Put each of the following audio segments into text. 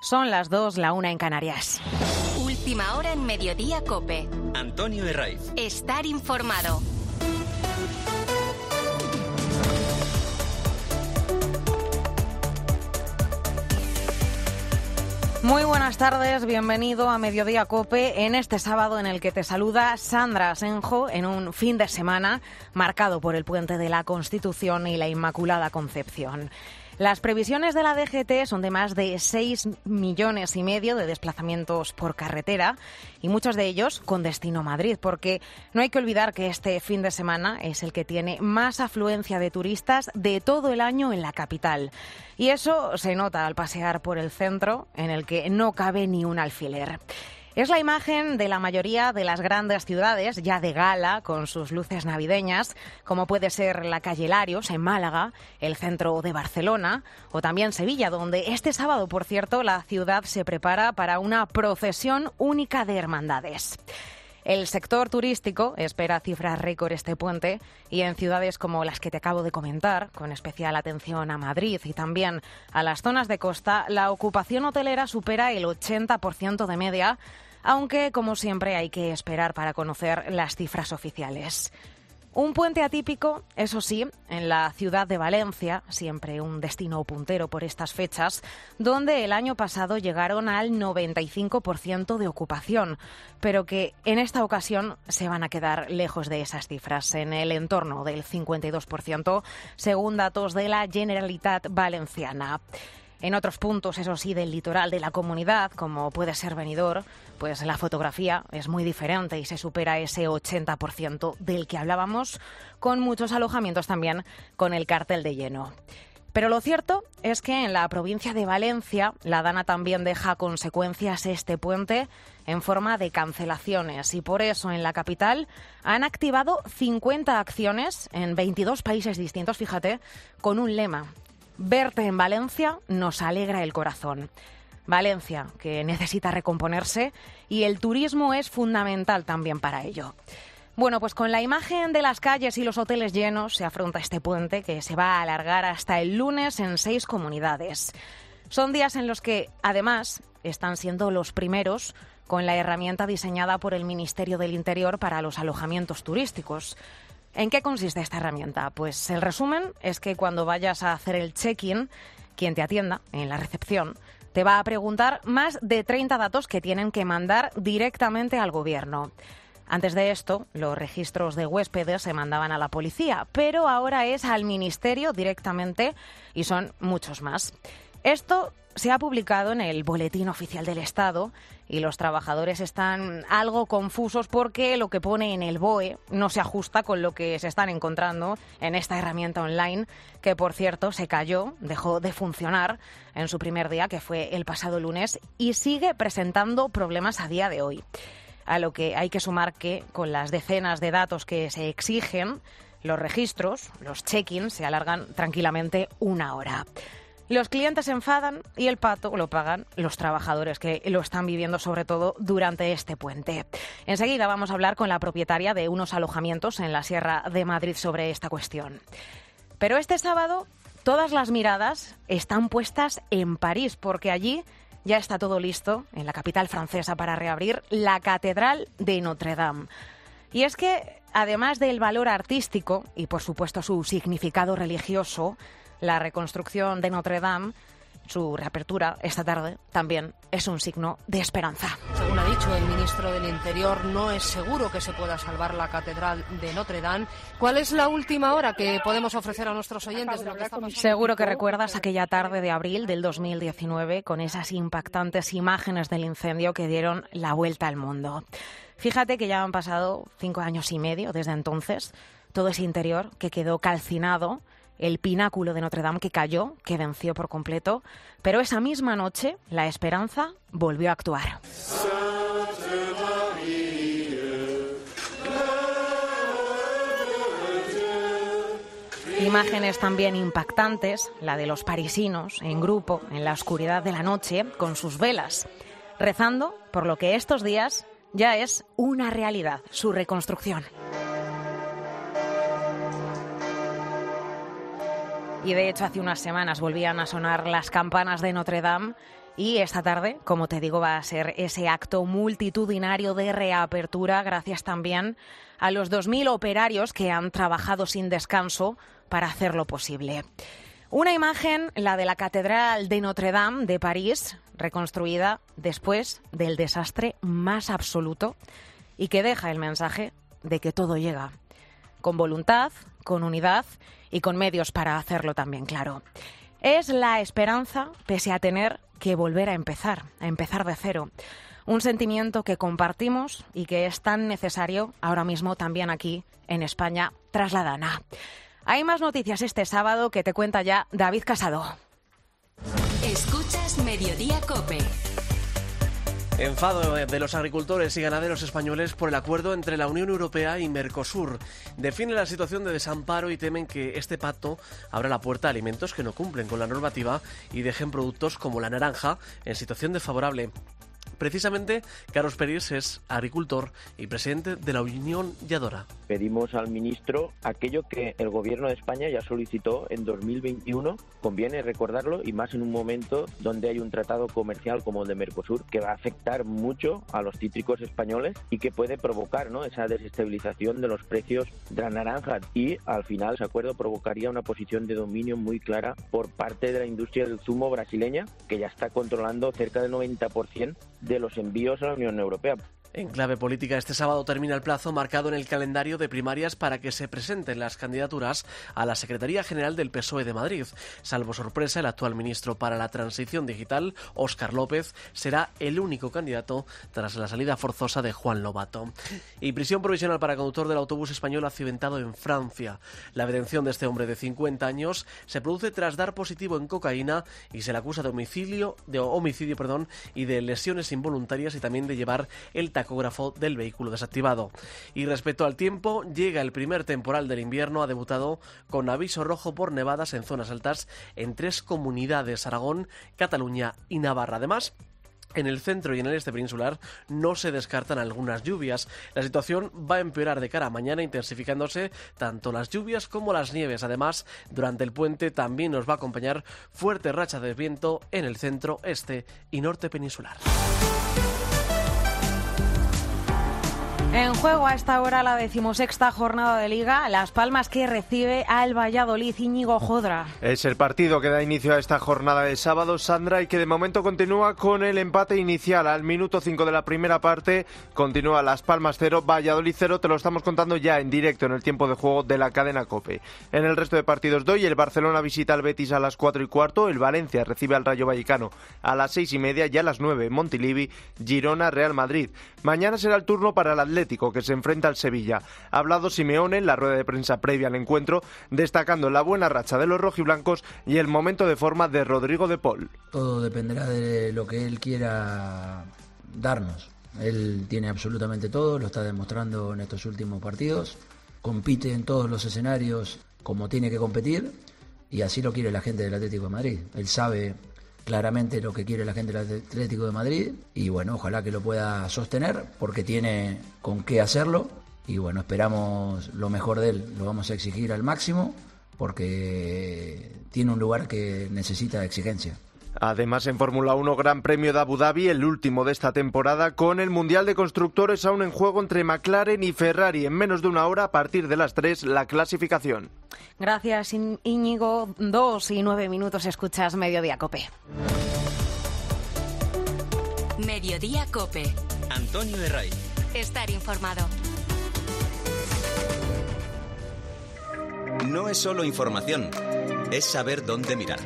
Son las 2, la 1 en Canarias. Última hora en Mediodía COPE. Antonio Herraiz. Estar informado. Muy buenas tardes, bienvenido a Mediodía COPE en este sábado en el que te saluda Sandra Asenjo en un fin de semana marcado por el Puente de la Constitución y la Inmaculada Concepción. Las previsiones de la DGT son de más de 6,5 millones de desplazamientos por carretera y muchos de ellos con destino a Madrid, porque no hay que olvidar que este fin de semana es el que tiene más afluencia de turistas de todo el año en la capital. Y eso se nota al pasear por el centro, en el que no cabe ni un alfiler. Es la imagen de la mayoría de las grandes ciudades, ya de gala, con sus luces navideñas, como puede ser la calle Larios, en Málaga, el centro de Barcelona, o también Sevilla, donde este sábado, por cierto, la ciudad se prepara para una procesión única de hermandades. El sector turístico espera cifras récord este puente y en ciudades como las que te acabo de comentar, con especial atención a Madrid y también a las zonas de costa, la ocupación hotelera supera el 80% de media, aunque, como siempre, hay que esperar para conocer las cifras oficiales. Un puente atípico, eso sí, en la ciudad de Valencia, siempre un destino puntero por estas fechas, donde el año pasado llegaron al 95% de ocupación, pero que en esta ocasión se van a quedar lejos de esas cifras, en el entorno del 52%, según datos de la Generalitat Valenciana. En otros puntos, eso sí, del litoral de la comunidad, como puede ser Benidorm, pues la fotografía es muy diferente y se supera ese 80% del que hablábamos, con muchos alojamientos también con el cartel de lleno. Pero lo cierto es que en la provincia de Valencia, la Dana también deja consecuencias este puente en forma de cancelaciones y por eso en la capital han activado 50 acciones en 22 países distintos, fíjate, con un lema: verte en Valencia nos alegra el corazón. Valencia, que necesita recomponerse, y el turismo es fundamental también para ello. Bueno, pues con la imagen de las calles y los hoteles llenos se afronta este puente que se va a alargar hasta el lunes en 6 comunidades. Son días en los que, además, están siendo los primeros con la herramienta diseñada por el Ministerio del Interior para los alojamientos turísticos. ¿En qué consiste esta herramienta? Pues el resumen es que cuando vayas a hacer el check-in, quien te atienda en la recepción te va a preguntar más de 30 datos que tienen que mandar directamente al gobierno. Antes de esto, los registros de huéspedes se mandaban a la policía, pero ahora es al ministerio directamente y son muchos más. Esto se ha publicado en el Boletín Oficial del Estado y los trabajadores están algo confusos porque lo que pone en el BOE no se ajusta con lo que se están encontrando en esta herramienta online, que por cierto se cayó, dejó de funcionar en su primer día, que fue el pasado lunes, y sigue presentando problemas a día de hoy. A lo que hay que sumar que con las decenas de datos que se exigen, los registros, los check-ins, se alargan tranquilamente 1 hora. Los clientes se enfadan y el pato lo pagan los trabajadores, que lo están viviendo sobre todo durante este puente. Enseguida vamos a hablar con la propietaria de unos alojamientos en la Sierra de Madrid sobre esta cuestión. Pero este sábado todas las miradas están puestas en París, porque allí ya está todo listo, en la capital francesa, para reabrir la Catedral de Notre Dame. Y es que, además del valor artístico y, por supuesto, su significado religioso, la reconstrucción de Notre Dame, su reapertura esta tarde, también es un signo de esperanza. Según ha dicho el ministro del Interior, no es seguro que se pueda salvar la Catedral de Notre Dame. ¿Cuál es la última hora que podemos ofrecer a nuestros oyentes de lo que está pasando? Seguro que recuerdas aquella tarde de abril del 2019 con esas impactantes imágenes del incendio que dieron la vuelta al mundo. Fíjate que ya han pasado 5 años y medio desde entonces. Todo ese interior que quedó calcinado, el pináculo de Notre Dame que cayó, que venció por completo, pero esa misma noche la esperanza volvió a actuar. Imágenes también impactantes, la de los parisinos en grupo, en la oscuridad de la noche, con sus velas, rezando por lo que estos días ya es una realidad, su reconstrucción. Y de hecho hace unas semanas volvían a sonar las campanas de Notre Dame Y esta tarde, como te digo, va a ser ese acto multitudinario de reapertura, gracias también a los 2.000 operarios que han trabajado sin descanso para hacerlo posible. Una imagen, la de la Catedral de Notre Dame de París, reconstruida después del desastre más absoluto y que deja el mensaje de que todo llega, con voluntad, con unidad y con medios para hacerlo también, claro. Es la esperanza, pese a tener que volver a empezar de cero. Un sentimiento que compartimos y que es tan necesario ahora mismo también aquí en España, tras la Dana. Hay más noticias este sábado que te cuenta ya David Casado. Escuchas Mediodía COPE. Enfado de los agricultores y ganaderos españoles por el acuerdo entre la Unión Europea y Mercosur. Definen la situación de desamparo y temen que este pacto abra la puerta a alimentos que no cumplen con la normativa y dejen productos como la naranja en situación desfavorable. Precisamente, Carlos Peris es agricultor y presidente de la Unión Lladora. Pedimos al ministro aquello que el Gobierno de España ya solicitó en 2021, conviene recordarlo, y más en un momento donde hay un tratado comercial como el de Mercosur que va a afectar mucho a los cítricos españoles y que puede provocar, ¿no?, esa desestabilización de los precios de la naranja, y al final ese acuerdo provocaría una posición de dominio muy clara por parte de la industria del zumo brasileña, que ya está controlando cerca del 90% de los envíos a la Unión Europea. En clave política, este sábado termina el plazo marcado en el calendario de primarias para que se presenten las candidaturas a la Secretaría General del PSOE de Madrid. Salvo sorpresa, el actual ministro para la Transición Digital, Óscar López, será el único candidato tras la salida forzosa de Juan Lobato. Y prisión provisional para conductor del autobús español accidentado en Francia. La detención de este hombre de 50 años se produce tras dar positivo en cocaína y se le acusa de homicidio y de lesiones involuntarias y también de llevar el tacógrafo del vehículo desactivado. Y respecto al tiempo, llega el primer temporal del invierno, ha debutado con aviso rojo por nevadas en zonas altas en 3 comunidades: Aragón, Cataluña y Navarra. Además, en el centro y en el este peninsular no se descartan algunas lluvias. La situación va a empeorar de cara a mañana, intensificándose tanto las lluvias como las nieves. Además, durante el puente también nos va a acompañar fuertes rachas de viento en el centro, este y norte peninsular. En juego a esta hora la 16ª jornada de Liga, Las Palmas que recibe al Valladolid. Íñigo Jodra. Es el partido que da inicio a esta jornada de sábado, Sandra, y que de momento continúa con el empate inicial. Al minuto 5 de la primera parte continúa Las Palmas 0, Valladolid 0. Te lo estamos contando ya en directo en el tiempo de juego de la cadena COPE. En el resto de partidos de hoy, el Barcelona visita al Betis a las 4:15, el Valencia recibe al Rayo Vallecano a las 6:30 y a las 9 Montilivi, Girona, Real Madrid. Mañana será el turno para el Atlético, que se enfrenta al Sevilla. Ha hablado Simeone en la rueda de prensa previa al encuentro, destacando la buena racha de los rojiblancos y el momento de forma de Rodrigo de Paul. Todo dependerá de lo que él quiera darnos. Él tiene absolutamente todo, lo está demostrando en estos últimos partidos. Compite en todos los escenarios como tiene que competir, y así lo quiere la gente del Atlético de Madrid. Él sabe claramente lo que quiere la gente del Atlético de Madrid y bueno, ojalá que lo pueda sostener porque tiene con qué hacerlo y bueno, esperamos lo mejor de él, lo vamos a exigir al máximo porque tiene un lugar que necesita exigencia. Además, en Fórmula 1, Gran Premio de Abu Dhabi, el último de esta temporada, con el Mundial de Constructores aún en juego entre McLaren y Ferrari. En menos de una hora, a partir de las 3, la clasificación. Gracias, Íñigo. 2:09, escuchas Mediodía COPE. Mediodía COPE. Antonio de Ray. Estar informado. No es solo información, es saber dónde mirar.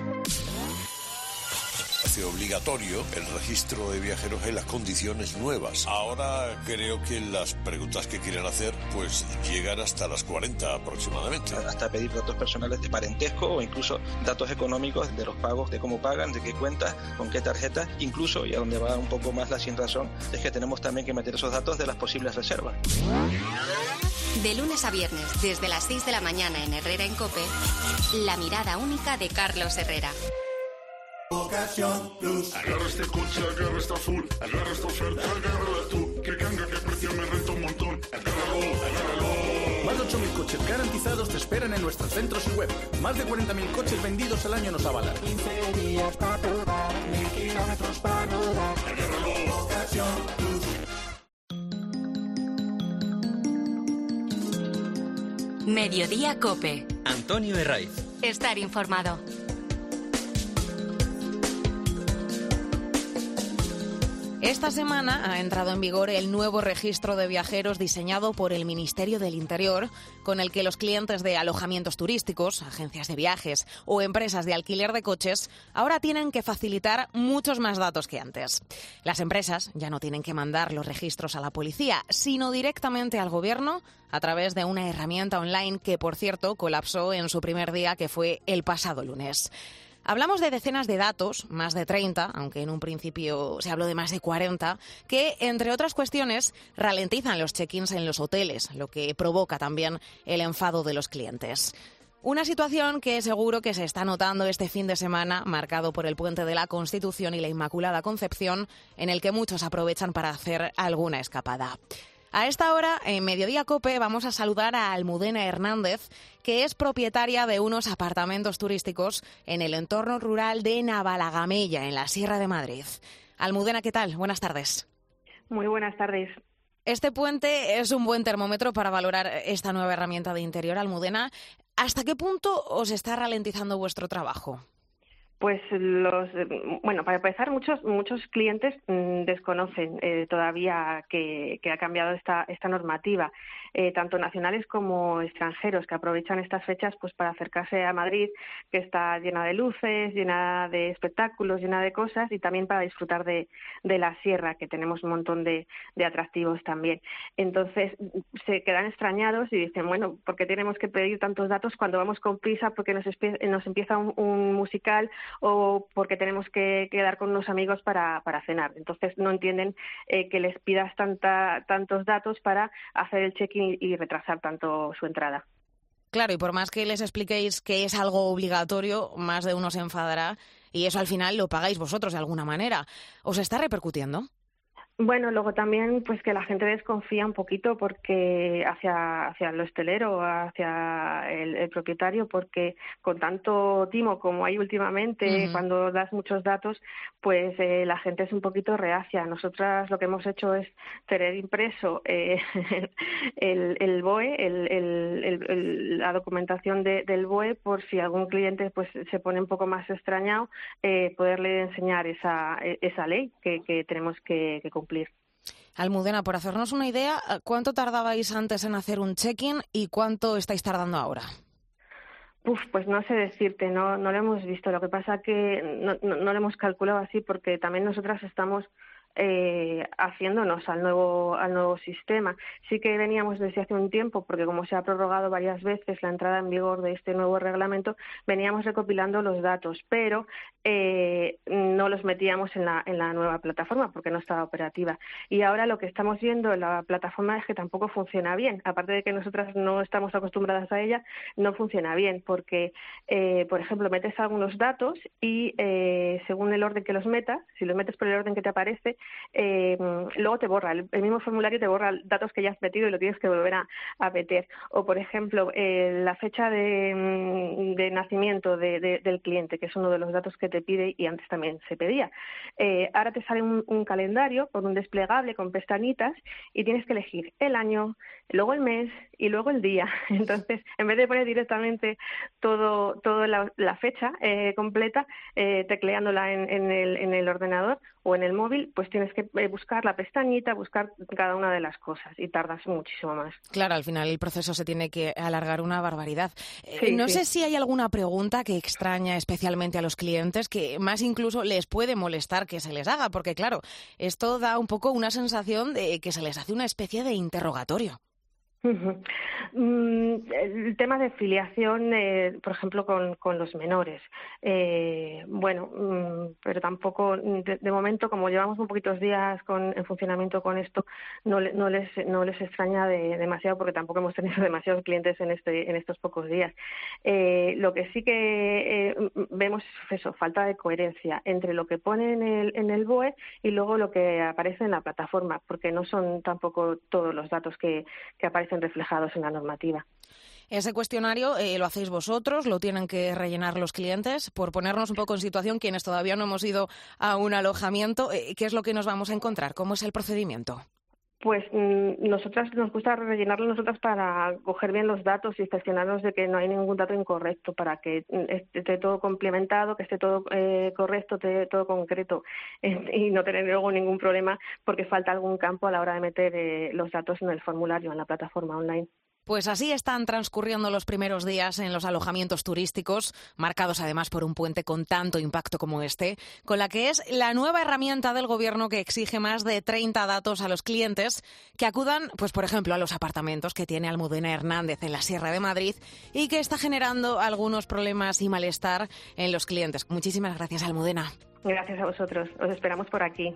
Obligatorio el registro de viajeros en las condiciones nuevas. Ahora creo que las preguntas que quieren hacer pues llegan hasta las 40 aproximadamente. Hasta pedir datos personales de parentesco o incluso datos económicos de los pagos, de cómo pagan, de qué cuenta, con qué tarjeta, incluso, y a donde va un poco más la sin razón, es que tenemos también que meter esos datos de las posibles reservas. De lunes a viernes, desde las 6 de la mañana en Herrera en COPE, la mirada única de Carlos Herrera. Ocasión Plus. Agarra este coche, agarra esta azul, agarra esta oferta, agárrala tú. Que canga, que precio me renta un montón. Agárralo, agárralo. Más de 8.000 coches garantizados te esperan en nuestros centros y web. Más de 40.000 coches vendidos al año nos avalan. 15 días para probar, 1.000 kilómetros para Mediodía COPE. Antonio Herraiz. Estar informado. Esta semana ha entrado en vigor el nuevo registro de viajeros diseñado por el Ministerio del Interior, con el que los clientes de alojamientos turísticos, agencias de viajes o empresas de alquiler de coches ahora tienen que facilitar muchos más datos que antes. Las empresas ya no tienen que mandar los registros a la policía, sino directamente al gobierno a través de una herramienta online que, por cierto, colapsó en su primer día, que fue el pasado lunes. Hablamos de decenas de datos, más de 30, aunque en un principio se habló de más de 40, que, entre otras cuestiones, ralentizan los check-ins en los hoteles, lo que provoca también el enfado de los clientes. Una situación que seguro que se está notando este fin de semana, marcado por el Puente de la Constitución y la Inmaculada Concepción, en el que muchos aprovechan para hacer alguna escapada. A esta hora, en Mediodía COPE, vamos a saludar a Almudena Hernández, que es propietaria de unos apartamentos turísticos en el entorno rural de Navalagamella, en la Sierra de Madrid. Almudena, ¿qué tal? Buenas tardes. Muy buenas tardes. Este puente es un buen termómetro para valorar esta nueva herramienta de interior. Almudena, ¿hasta qué punto os está ralentizando vuestro trabajo? Pues para empezar, muchos clientes desconocen todavía que ha cambiado esta normativa, tanto nacionales como extranjeros, que aprovechan estas fechas pues para acercarse a Madrid, que está llena de luces, llena de espectáculos, llena de cosas, y también para disfrutar de la sierra, que tenemos un montón de atractivos también. Entonces se quedan extrañados y dicen, bueno, ¿por qué tenemos que pedir tantos datos cuando vamos con prisa porque nos empieza un musical o porque tenemos que quedar con unos amigos para cenar? Entonces no entienden que les pidas tantos datos para hacer el check-in y retrasar tanto su entrada. Claro, y por más que les expliquéis que es algo obligatorio, más de uno se enfadará, y eso al final lo pagáis vosotros de alguna manera. ¿Os está repercutiendo? Bueno, luego también pues que la gente desconfía un poquito porque hacia el hostelero, hacia el propietario, porque con tanto timo como hay últimamente, cuando das muchos datos, pues la gente es un poquito reacia. Nosotras lo que hemos hecho es tener impreso el BOE, la documentación del BOE, por si algún cliente pues se pone un poco más extrañado, poderle enseñar esa ley que tenemos que cumplir. Almudena, por hacernos una idea, ¿cuánto tardabais antes en hacer un check-in y cuánto estáis tardando ahora? Pues no sé decirte, no lo hemos visto. Lo que pasa que no lo hemos calculado así porque también nosotras estamos haciéndonos al nuevo sistema. Sí que veníamos desde hace un tiempo, porque como se ha prorrogado varias veces la entrada en vigor de este nuevo reglamento, veníamos recopilando los datos, pero no los metíamos en la nueva plataforma porque no estaba operativa. Y ahora lo que estamos viendo en la plataforma es que tampoco funciona bien. Aparte de que nosotras no estamos acostumbradas a ella, no funciona bien porque, por ejemplo, metes algunos datos y según el orden que los metas, si los metes por el orden que te aparece, luego te borra, el mismo formulario te borra datos que ya has metido y lo tienes que volver a meter. O, por ejemplo, la fecha de nacimiento del cliente, que es uno de los datos que te pide y antes también se pedía. Ahora te sale un calendario con un desplegable, con pestañitas, y tienes que elegir el año, luego el mes y luego el día. Entonces, en vez de poner directamente toda la fecha completa, tecleándola en el ordenador o en el móvil, pues tienes que buscar la pestañita, buscar cada una de las cosas y tardas muchísimo más. Claro, al final el proceso se tiene que alargar una barbaridad. Sí, sé si hay alguna pregunta que extraña especialmente a los clientes, que más incluso les puede molestar que se les haga, porque claro, esto da un poco una sensación de que se les hace una especie de interrogatorio. El tema de filiación, por ejemplo, con los menores. Pero tampoco, de momento, como llevamos muy poquitos días en funcionamiento con esto, no les extraña demasiado, porque tampoco hemos tenido demasiados clientes en estos pocos días. Lo que sí que vemos es eso, falta de coherencia entre lo que pone en el BOE y luego lo que aparece en la plataforma, porque no son tampoco todos los datos que aparecen reflejados en la normativa. Ese cuestionario lo hacéis vosotros, lo tienen que rellenar los clientes. Por ponernos un poco en situación, quienes todavía no hemos ido a un alojamiento, ¿qué es lo que nos vamos a encontrar? ¿Cómo es el procedimiento? Pues nosotras nos gusta rellenarlo para coger bien los datos y cerciorarnos de que no hay ningún dato incorrecto, para que esté todo complementado, que esté todo correcto, esté todo concreto y no tener luego ningún problema porque falta algún campo a la hora de meter los datos en el formulario, en la plataforma online. Pues así están transcurriendo los primeros días en los alojamientos turísticos, marcados además por un puente con tanto impacto como este, con la que es la nueva herramienta del Gobierno que exige más de 30 datos a los clientes que acudan, pues por ejemplo, a los apartamentos que tiene Almudena Hernández en la Sierra de Madrid y que está generando algunos problemas y malestar en los clientes. Muchísimas gracias, Almudena. Gracias a vosotros. Os esperamos por aquí.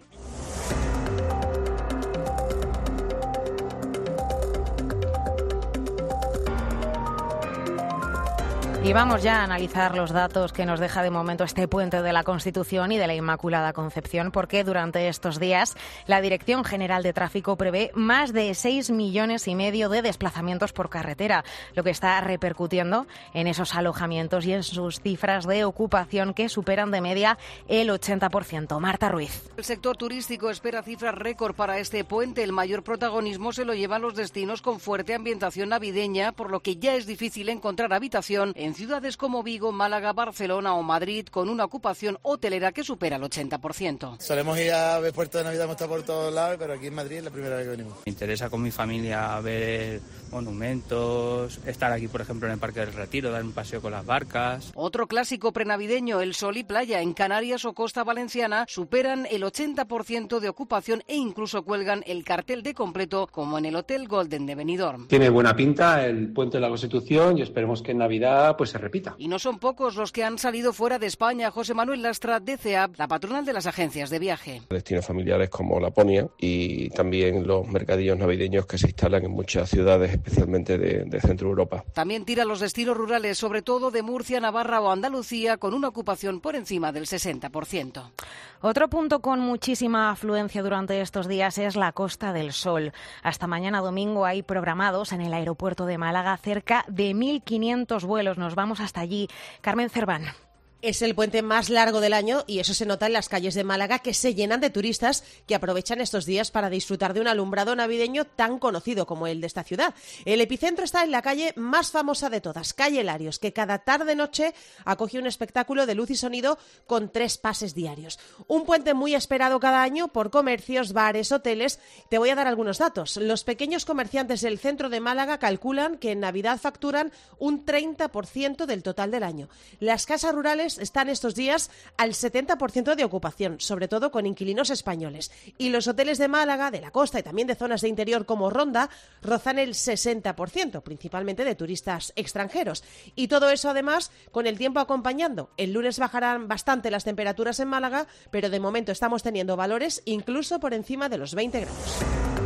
Y vamos ya a analizar los datos que nos deja de momento este puente de la Constitución y de la Inmaculada Concepción, porque durante estos días la Dirección General de Tráfico prevé más de 6,5 millones de desplazamientos por carretera, lo que está repercutiendo en esos alojamientos y en sus cifras de ocupación que superan de media el 80%. Marta Ruiz. El sector turístico espera cifras récord para este puente. El mayor protagonismo se lo llevan los destinos con fuerte ambientación navideña, por lo que ya es difícil encontrar habitación en ciudades como Vigo, Málaga, Barcelona o Madrid, con una ocupación hotelera que supera el 80%. Solemos ir a ver Puerto de Navidad, hemos estado por todos lados, pero aquí en Madrid es la primera vez que venimos. Me interesa con mi familia ver monumentos, estar aquí, por ejemplo, en el Parque del Retiro, dar un paseo con las barcas. Otro clásico prenavideño, el sol y playa. En Canarias o Costa Valenciana superan el 80% de ocupación e incluso cuelgan el cartel de completo, como en el Hotel Golden de Benidorm. Tiene buena pinta el Puente de la Constitución y esperemos que en Navidad pues se repita. Y no son pocos los que han salido fuera de España. José Manuel Lastra, de CEAP, la patronal de las agencias de viaje. Destinos familiares como Laponia y también los mercadillos navideños que se instalan en muchas ciudades, especialmente de Centro Europa. También tira los destinos rurales, sobre todo de Murcia, Navarra o Andalucía, con una ocupación por encima del 60%. Otro punto con muchísima afluencia durante estos días es la Costa del Sol. Hasta mañana domingo hay programados en el aeropuerto de Málaga cerca de 1.500 vuelos. Nos vamos hasta allí. Carmen Cerván. Es el puente más largo del año y eso se nota en las calles de Málaga, que se llenan de turistas que aprovechan estos días para disfrutar de un alumbrado navideño tan conocido como el de esta ciudad. El epicentro está en la calle más famosa de todas, calle Larios, que cada tarde-noche acoge un espectáculo de luz y sonido con 3 pases diarios. Un puente muy esperado cada año por comercios, bares, hoteles. Te voy a dar algunos datos. Los pequeños comerciantes del centro de Málaga calculan que en Navidad facturan un 30% del total del año. Las casas rurales están estos días al 70% de ocupación, sobre todo con inquilinos españoles. Y los hoteles de Málaga, de la costa y también de zonas de interior como Ronda, rozan el 60%, principalmente de turistas extranjeros. Y todo eso, además, con el tiempo acompañando. El lunes bajarán bastante las temperaturas en Málaga, pero de momento estamos teniendo valores incluso por encima de los 20 grados.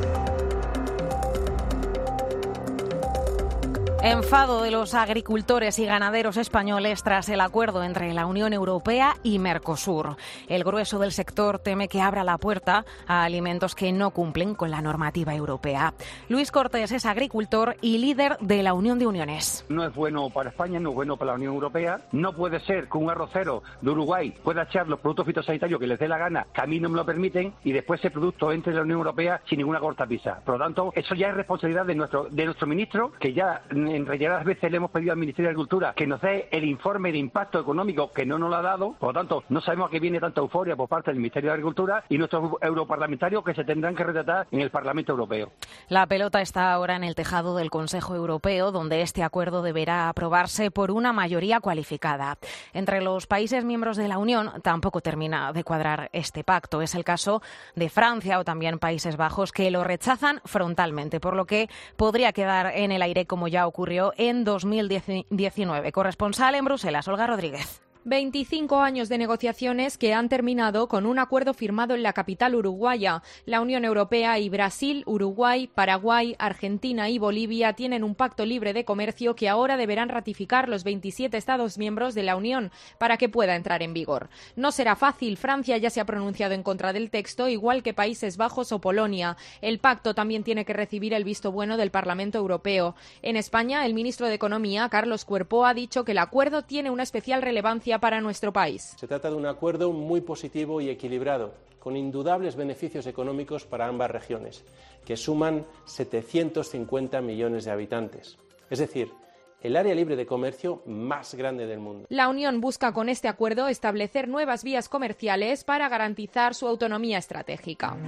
Enfado de los agricultores y ganaderos españoles tras el acuerdo entre la Unión Europea y Mercosur. El grueso del sector teme que abra la puerta a alimentos que no cumplen con la normativa europea. Luis Cortés es agricultor y líder de la Unión de Uniones. No es bueno para España, no es bueno para la Unión Europea. No puede ser que un arrocero de Uruguay pueda echar los productos fitosanitarios que les dé la gana, que a mí no me lo permiten, y después ese producto entre en la Unión Europea sin ninguna cortapisa. Por lo tanto, eso ya es responsabilidad de nuestro ministro, que ya en reiteradas veces le hemos pedido al Ministerio de Agricultura que nos dé el informe de impacto económico, que no nos lo ha dado. Por lo tanto, no sabemos a qué viene tanta euforia por parte del Ministerio de Agricultura y nuestros europarlamentarios que se tendrán que retratar en el Parlamento Europeo. La pelota está ahora en el tejado del Consejo Europeo, donde este acuerdo deberá aprobarse por una mayoría cualificada. Entre los países miembros de la Unión tampoco termina de cuadrar este pacto. Es el caso de Francia o también Países Bajos, que lo rechazan frontalmente, por lo que podría quedar en el aire como ya ocurrió en 2019. Corresponsal en Bruselas, Olga Rodríguez. 25 años de negociaciones que han terminado con un acuerdo firmado en la capital uruguaya. La Unión Europea y Brasil, Uruguay, Paraguay, Argentina y Bolivia tienen un pacto libre de comercio que ahora deberán ratificar los 27 Estados miembros de la Unión para que pueda entrar en vigor. No será fácil. Francia ya se ha pronunciado en contra del texto, igual que Países Bajos o Polonia. El pacto también tiene que recibir el visto bueno del Parlamento Europeo. En España, el ministro de Economía, Carlos Cuerpo, ha dicho que el acuerdo tiene una especial relevancia Asia para nuestro país. Se trata de un acuerdo muy positivo y equilibrado, con indudables beneficios económicos para ambas regiones, que suman 750 millones de habitantes. Es decir, el área libre de comercio más grande del mundo. La Unión busca con este acuerdo establecer nuevas vías comerciales para garantizar su autonomía estratégica.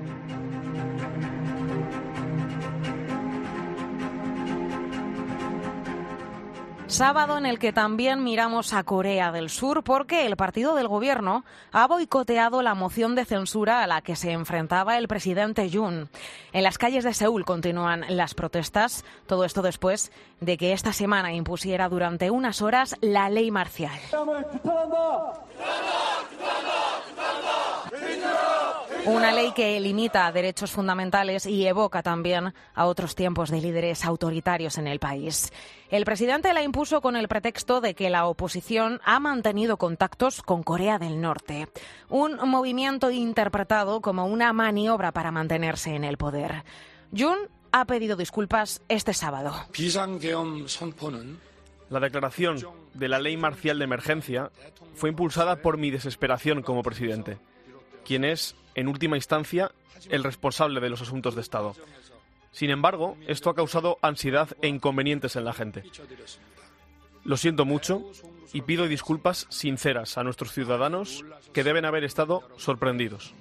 Sábado en el que también miramos a Corea del Sur porque el partido del gobierno ha boicoteado la moción de censura a la que se enfrentaba el presidente Yoon. En las calles de Seúl continúan las protestas, todo esto después de que esta semana impusiera durante unas horas la ley marcial. Una ley que limita derechos fundamentales y evoca también a otros tiempos de líderes autoritarios en el país. El presidente la impuso con el pretexto de que la oposición ha mantenido contactos con Corea del Norte, un movimiento interpretado como una maniobra para mantenerse en el poder. Yoon ha pedido disculpas este sábado. La declaración de la ley marcial de emergencia fue impulsada por mi desesperación como presidente, quien es, en última instancia, el responsable de los asuntos de Estado. Sin embargo, esto ha causado ansiedad e inconvenientes en la gente. Lo siento mucho y pido disculpas sinceras a nuestros ciudadanos que deben haber estado sorprendidos.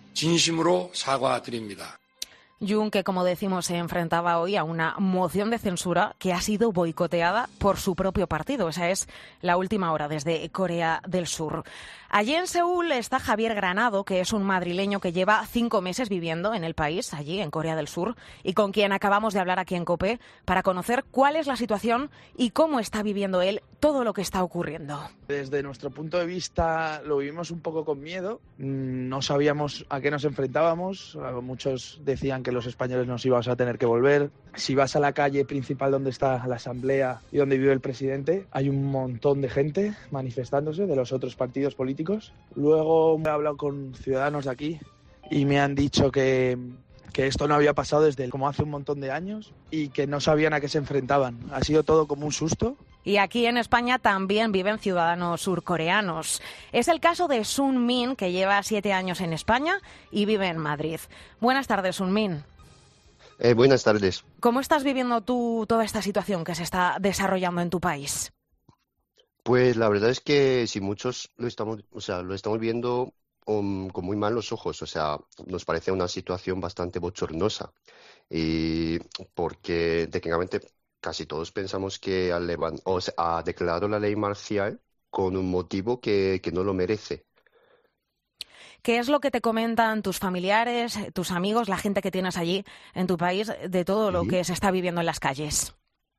Yoon, que como decimos se enfrentaba hoy a una moción de censura que ha sido boicoteada por su propio partido. Esa es la última hora desde Corea del Sur. Allí en Seúl está Javier Granado, que es un madrileño que lleva 5 meses viviendo en el país, allí en Corea del Sur, y con quien acabamos de hablar aquí en COPE para conocer cuál es la situación y cómo está viviendo él todo lo que está ocurriendo. Desde nuestro punto de vista lo vivimos un poco con miedo, no sabíamos a qué nos enfrentábamos, muchos decían que los españoles nos íbamos a tener que volver. Si vas a la calle principal donde está la asamblea y donde vive el presidente, hay un montón de gente manifestándose de los otros partidos políticos. Luego he hablado con ciudadanos de aquí y me han dicho que esto no había pasado desde como hace un montón de años y que no sabían a qué se enfrentaban. Ha sido todo como un susto. Y aquí en España también viven ciudadanos surcoreanos. Es el caso de Sun Min, que lleva 7 años en España y vive en Madrid. Buenas tardes, Sun Min. Buenas tardes. ¿Cómo estás viviendo tú toda esta situación que se está desarrollando en tu país? Pues la verdad es que si muchos lo estamos viendo con muy malos ojos. O sea, nos parece una situación bastante bochornosa. Y porque técnicamente casi todos pensamos que ha declarado la ley marcial con un motivo que no lo merece. ¿Qué es lo que te comentan tus familiares, tus amigos, la gente que tienes allí en tu país de todo lo que se está viviendo en las calles?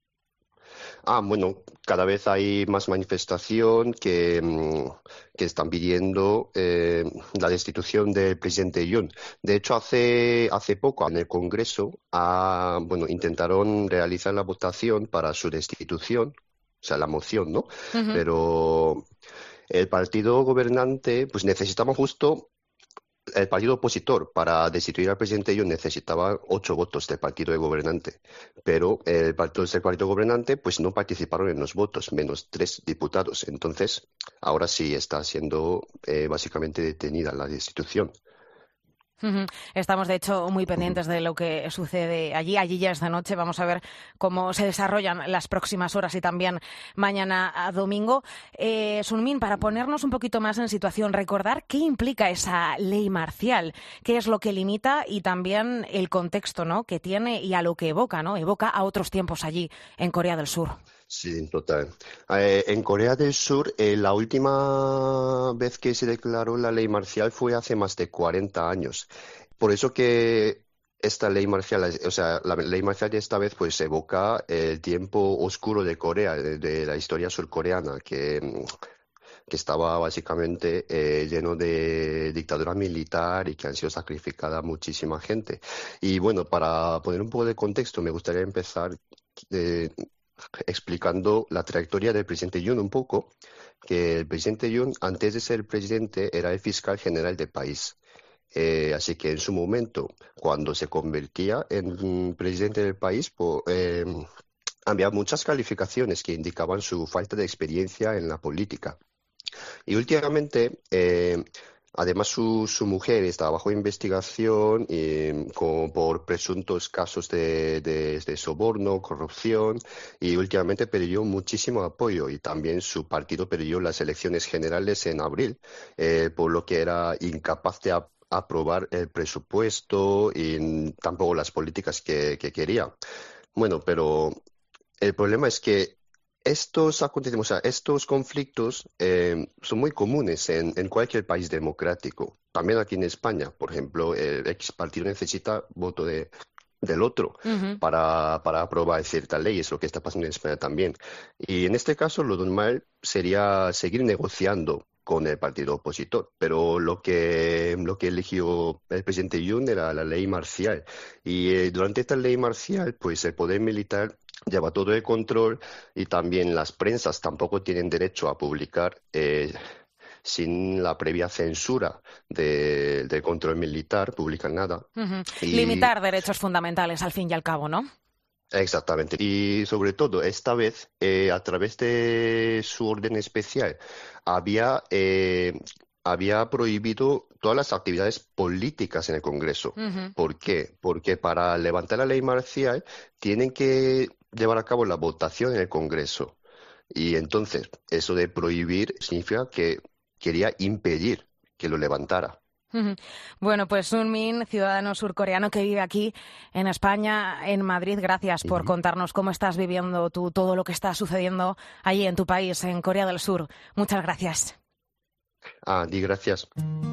Bueno, cada vez hay más manifestación que están pidiendo la destitución del presidente Yoon. De hecho, hace poco en el Congreso intentaron realizar la votación para su destitución, o sea, la moción, ¿no? Uh-huh. Pero el partido gobernante, pues necesitamos justo el partido opositor para destituir al presidente Yoon necesitaba 8 votos del partido gobernante, pero el partido gobernante pues no participaron en los votos, menos 3 diputados. Entonces, ahora sí está siendo básicamente detenida la destitución. Estamos, de hecho, muy pendientes de lo que sucede allí. Allí ya esta noche vamos a ver cómo se desarrollan las próximas horas y también mañana a domingo. Sun Min, para ponernos un poquito más en situación, recordar qué implica esa ley marcial, qué es lo que limita y también el contexto, ¿no?, que tiene y a lo que evoca, ¿no? Evoca a otros tiempos allí en Corea del Sur. Sí, total. En Corea del Sur, la última vez que se declaró la ley marcial fue hace más de 40 años. Por eso que esta ley marcial, o sea, la ley marcial de esta vez pues evoca el tiempo oscuro de Corea, de la historia surcoreana, que estaba básicamente lleno de dictadura militar y que han sido sacrificada muchísima gente. Y bueno, para poner un poco de contexto, me gustaría empezar explicando la trayectoria del presidente Yoon un poco, que el presidente Yoon, antes de ser presidente, era el fiscal general del país. Así que en su momento, cuando se convertía en presidente del país, había muchas calificaciones que indicaban su falta de experiencia en la política. Y últimamente, además su mujer está bajo investigación por presuntos casos de soborno, corrupción, y últimamente perdió muchísimo apoyo, y también su partido perdió las elecciones generales en abril, por lo que era incapaz de aprobar el presupuesto y tampoco las políticas que quería. Bueno, pero el problema es que estos acontecimientos, estos conflictos son muy comunes en cualquier país democrático. También aquí en España, por ejemplo, el X partido necesita voto del otro para aprobar ciertas leyes, lo que está pasando en España también. Y en este caso lo normal sería seguir negociando con el partido opositor, pero lo que eligió el presidente Yoon era la ley marcial, y durante esta ley marcial pues el poder militar lleva todo el control, y también las prensas tampoco tienen derecho a publicar sin la previa censura del control militar, publican nada. Limitar derechos fundamentales al fin y al cabo, ¿no? Exactamente. Y sobre todo, esta vez, a través de su orden especial, había prohibido todas las actividades políticas en el Congreso. ¿Por qué? Porque para levantar la ley marcial tienen que llevar a cabo la votación en el Congreso. Y entonces, eso de prohibir significa que quería impedir que lo levantara. Bueno, pues Sun Min, ciudadano surcoreano que vive aquí en España, en Madrid, gracias por contarnos cómo estás viviendo tú todo lo que está sucediendo allí en tu país, en Corea del Sur. Muchas gracias. Gracias.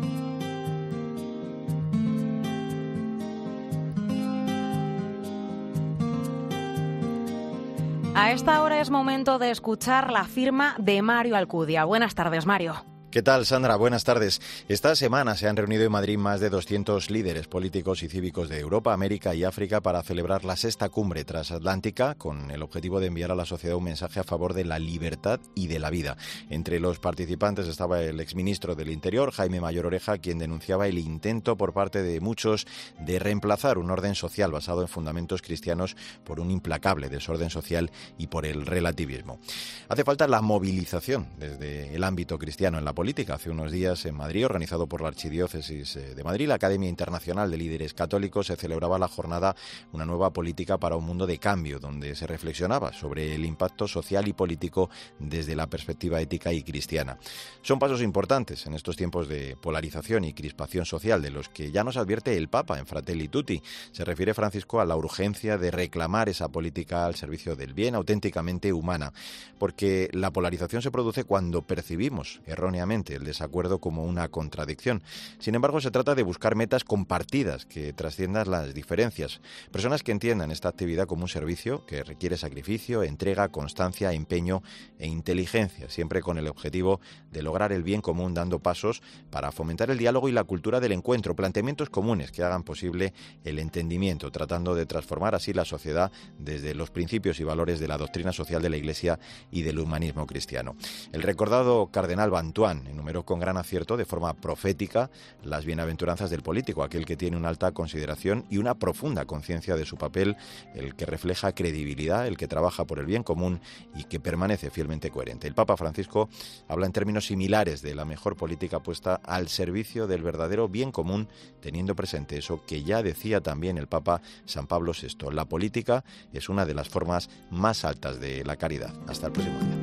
A esta hora es momento de escuchar la firma de Mario Alcudia. Buenas tardes, Mario. ¿Qué tal, Sandra? Buenas tardes. Esta semana se han reunido en Madrid más de 200 líderes políticos y cívicos de Europa, América y África para celebrar la 6ª cumbre transatlántica con el objetivo de enviar a la sociedad un mensaje a favor de la libertad y de la vida. Entre los participantes estaba el exministro del Interior, Jaime Mayor Oreja, quien denunciaba el intento por parte de muchos de reemplazar un orden social basado en fundamentos cristianos por un implacable desorden social y por el relativismo. Hace falta la movilización desde el ámbito cristiano en la política. Hace unos días en Madrid, organizado por la Archidiócesis de Madrid, la Academia Internacional de Líderes Católicos, se celebraba la jornada Una nueva política para un mundo de cambio, donde se reflexionaba sobre el impacto social y político desde la perspectiva ética y cristiana. Son pasos importantes en estos tiempos de polarización y crispación social, de los que ya nos advierte el Papa en Fratelli Tutti. Se refiere Francisco a la urgencia de reclamar esa política al servicio del bien, auténticamente humana, porque la polarización se produce cuando percibimos erróneamente el desacuerdo como una contradicción. Sin embargo, se trata de buscar metas compartidas que trasciendan las diferencias. Personas que entiendan esta actividad como un servicio que requiere sacrificio, entrega, constancia, empeño e inteligencia, siempre con el objetivo de lograr el bien común, dando pasos para fomentar el diálogo y la cultura del encuentro, planteamientos comunes que hagan posible el entendimiento, tratando de transformar así la sociedad desde los principios y valores de la doctrina social de la Iglesia y del humanismo cristiano. El recordado cardenal Bantuán enumeró con gran acierto, de forma profética, las bienaventuranzas del político, aquel que tiene una alta consideración y una profunda conciencia de su papel, el que refleja credibilidad, el que trabaja por el bien común y que permanece fielmente coherente. El Papa Francisco habla en términos similares de la mejor política puesta al servicio del verdadero bien común, teniendo presente eso que ya decía también el Papa San Pablo VI. La política es una de las formas más altas de la caridad. Hasta el próximo día.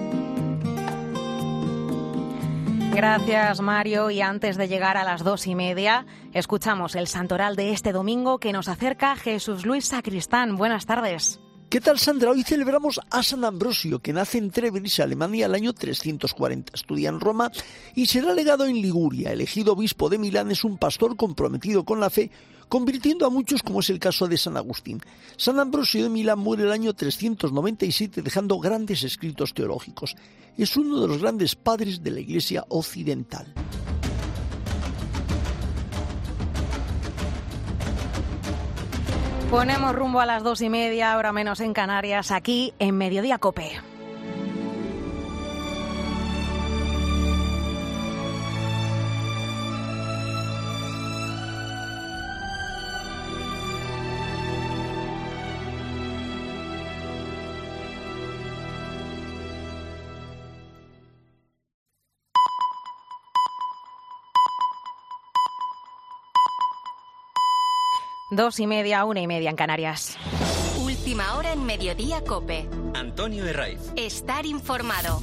Gracias, Mario. Y antes de llegar a las 2:30, escuchamos el santoral de este domingo que nos acerca Jesús Luis Sacristán. Buenas tardes. ¿Qué tal, Sandra? Hoy celebramos a San Ambrosio, que nace en Treviris, Alemania, el año 340. Estudia en Roma y será legado en Liguria. Elegido obispo de Milán, es un pastor comprometido con la fe, convirtiendo a muchos, como es el caso de San Agustín. San Ambrosio de Milán muere el año 397, dejando grandes escritos teológicos. Es uno de los grandes padres de la Iglesia occidental. Ponemos rumbo a las 2:30, hora menos en Canarias, aquí en Mediodía COPE. 2:30, 1:30 en Canarias. Última hora en Mediodía COPE. Antonio Herraiz. Estar informado.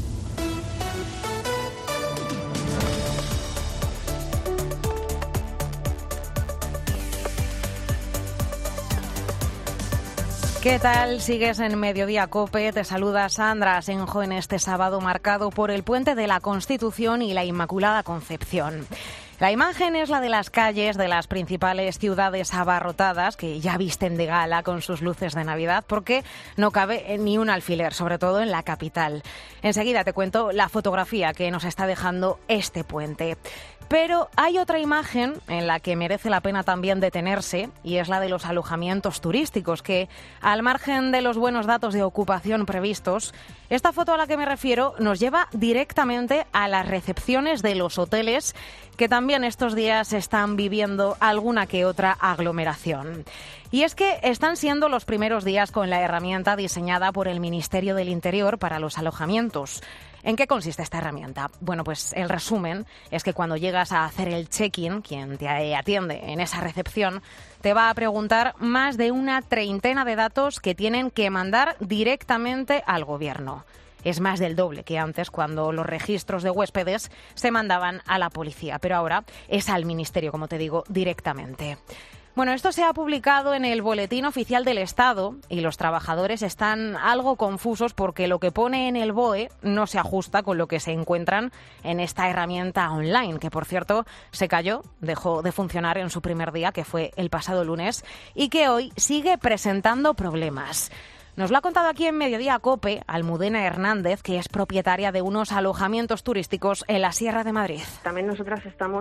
¿Qué tal? Sigues en Mediodía COPE. Te saluda Sandra Asenjo en este sábado marcado por el Puente de la Constitución y la Inmaculada Concepción. La imagen es la de las calles de las principales ciudades abarrotadas, que ya visten de gala con sus luces de Navidad, porque no cabe ni un alfiler, sobre todo en la capital. Enseguida te cuento la fotografía que nos está dejando este puente. Pero hay otra imagen en la que merece la pena también detenerse, y es la de los alojamientos turísticos, que, al margen de los buenos datos de ocupación previstos, esta foto a la que me refiero nos lleva directamente a las recepciones de los hoteles, que también estos días están viviendo alguna que otra aglomeración. Y es que están siendo los primeros días con la herramienta diseñada por el Ministerio del Interior para los alojamientos. ¿En qué consiste esta herramienta? Bueno, pues el resumen es que cuando llegas a hacer el check-in, quien te atiende en esa recepción te va a preguntar más de una treintena de datos que tienen que mandar directamente al gobierno. Es más del doble que antes, cuando los registros de huéspedes se mandaban a la policía, pero ahora es al Ministerio, como te digo, directamente. Bueno, esto se ha publicado en el Boletín Oficial del Estado y los trabajadores están algo confusos porque lo que pone en el BOE no se ajusta con lo que se encuentran en esta herramienta online, que por cierto se cayó, dejó de funcionar en su primer día, que fue el pasado lunes, y que hoy sigue presentando problemas. Nos lo ha contado aquí en Mediodía COPE Almudena Hernández, que es propietaria de unos alojamientos turísticos en la Sierra de Madrid. También nosotras estamos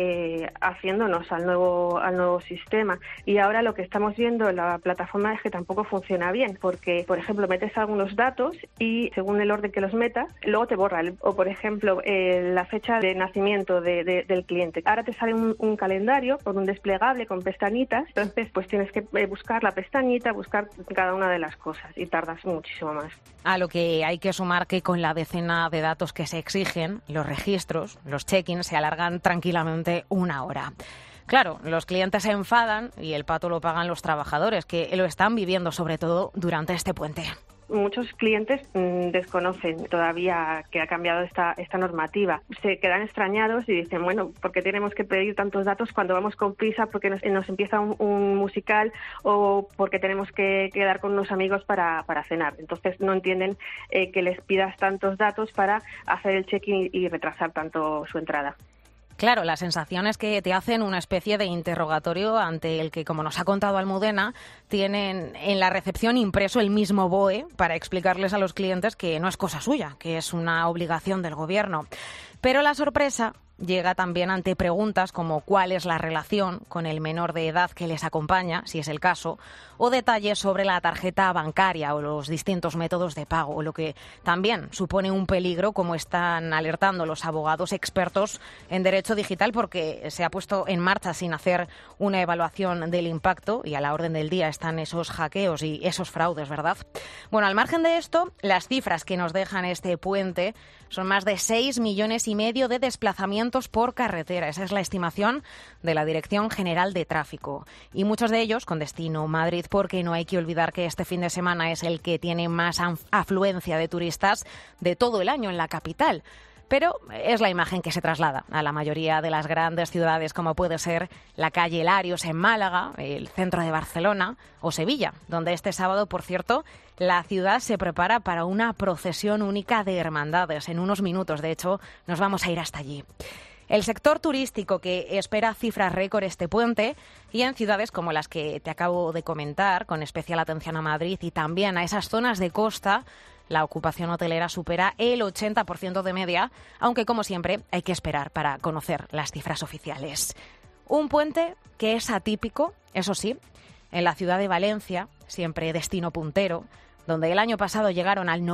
haciéndonos al nuevo sistema, y ahora lo que estamos viendo en la plataforma es que tampoco funciona bien, porque, por ejemplo, metes algunos datos y según el orden que los metas, luego te borra. O, por ejemplo, la fecha de nacimiento del cliente. Ahora te sale un calendario con un desplegable con pestañitas, entonces pues tienes que buscar la pestañita, buscar cada una de las cosas, y tardas muchísimo más. A lo que hay que sumar que con la decena de datos que se exigen, los registros, los check-ins se alargan tranquilamente una hora. Claro, los clientes se enfadan y el pato lo pagan los trabajadores, que lo están viviendo sobre todo durante este puente. Muchos clientes desconocen todavía que ha cambiado esta normativa. Se quedan extrañados y dicen, bueno, ¿por qué tenemos que pedir tantos datos cuando vamos con prisa porque nos empieza un musical o porque tenemos que quedar con unos amigos para cenar? Entonces no entienden que les pidas tantos datos para hacer el check-in y retrasar tanto su entrada. Claro, la sensación es que te hacen una especie de interrogatorio ante el que, como nos ha contado Almudena, tienen en la recepción impreso el mismo BOE para explicarles a los clientes que no es cosa suya, que es una obligación del gobierno. Pero la sorpresa llega también ante preguntas como cuál es la relación con el menor de edad que les acompaña, si es el caso, o detalles sobre la tarjeta bancaria o los distintos métodos de pago, lo que también supone un peligro, como están alertando los abogados expertos en derecho digital, porque se ha puesto en marcha sin hacer una evaluación del impacto y a la orden del día están esos hackeos y esos fraudes, ¿verdad? Bueno, al margen de esto, las cifras que nos dejan este puente son más de 6,5 millones de desplazamientos por carretera. Esa es la estimación de la Dirección General de Tráfico. Y muchos de ellos con destino Madrid, porque no hay que olvidar que este fin de semana es el que tiene más afluencia de turistas de todo el año en la capital. Pero es la imagen que se traslada a la mayoría de las grandes ciudades, como puede ser la calle Larios en Málaga, el centro de Barcelona o Sevilla, donde este sábado, por cierto, la ciudad se prepara para una procesión única de hermandades. En unos minutos, de hecho, nos vamos a ir hasta allí. El sector turístico, que espera cifras récord este puente, y en ciudades como las que te acabo de comentar, con especial atención a Madrid y también a esas zonas de costa, la ocupación hotelera supera el 80% de media, aunque como siempre hay que esperar para conocer las cifras oficiales. Un puente que es atípico, eso sí, en la ciudad de Valencia, siempre destino puntero, donde el año pasado llegaron al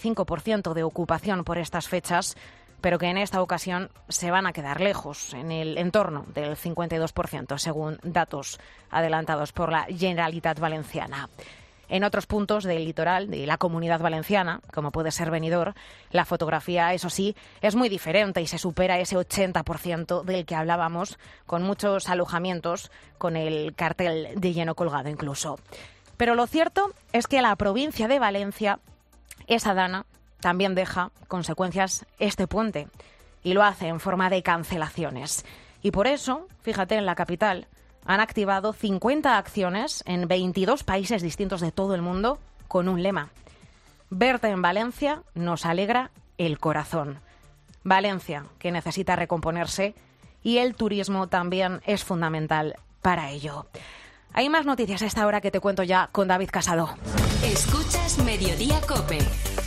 95% de ocupación por estas fechas, pero que en esta ocasión se van a quedar lejos, en el entorno del 52%, según datos adelantados por la Generalitat Valenciana. En otros puntos del litoral de la Comunidad Valenciana, como puede ser Benidorm, la fotografía, eso sí, es muy diferente y se supera ese 80% del que hablábamos, con muchos alojamientos, con el cartel de lleno colgado incluso. Pero lo cierto es que la provincia de Valencia, esa dana, también deja consecuencias este puente, y lo hace en forma de cancelaciones. Y por eso, fíjate, en la capital han activado 50 acciones en 22 países distintos de todo el mundo con un lema: verte en Valencia nos alegra el corazón. Valencia, que necesita recomponerse, y el turismo también es fundamental para ello. Hay más noticias a esta hora que te cuento ya con David Casado. Escuchas Mediodía COPE.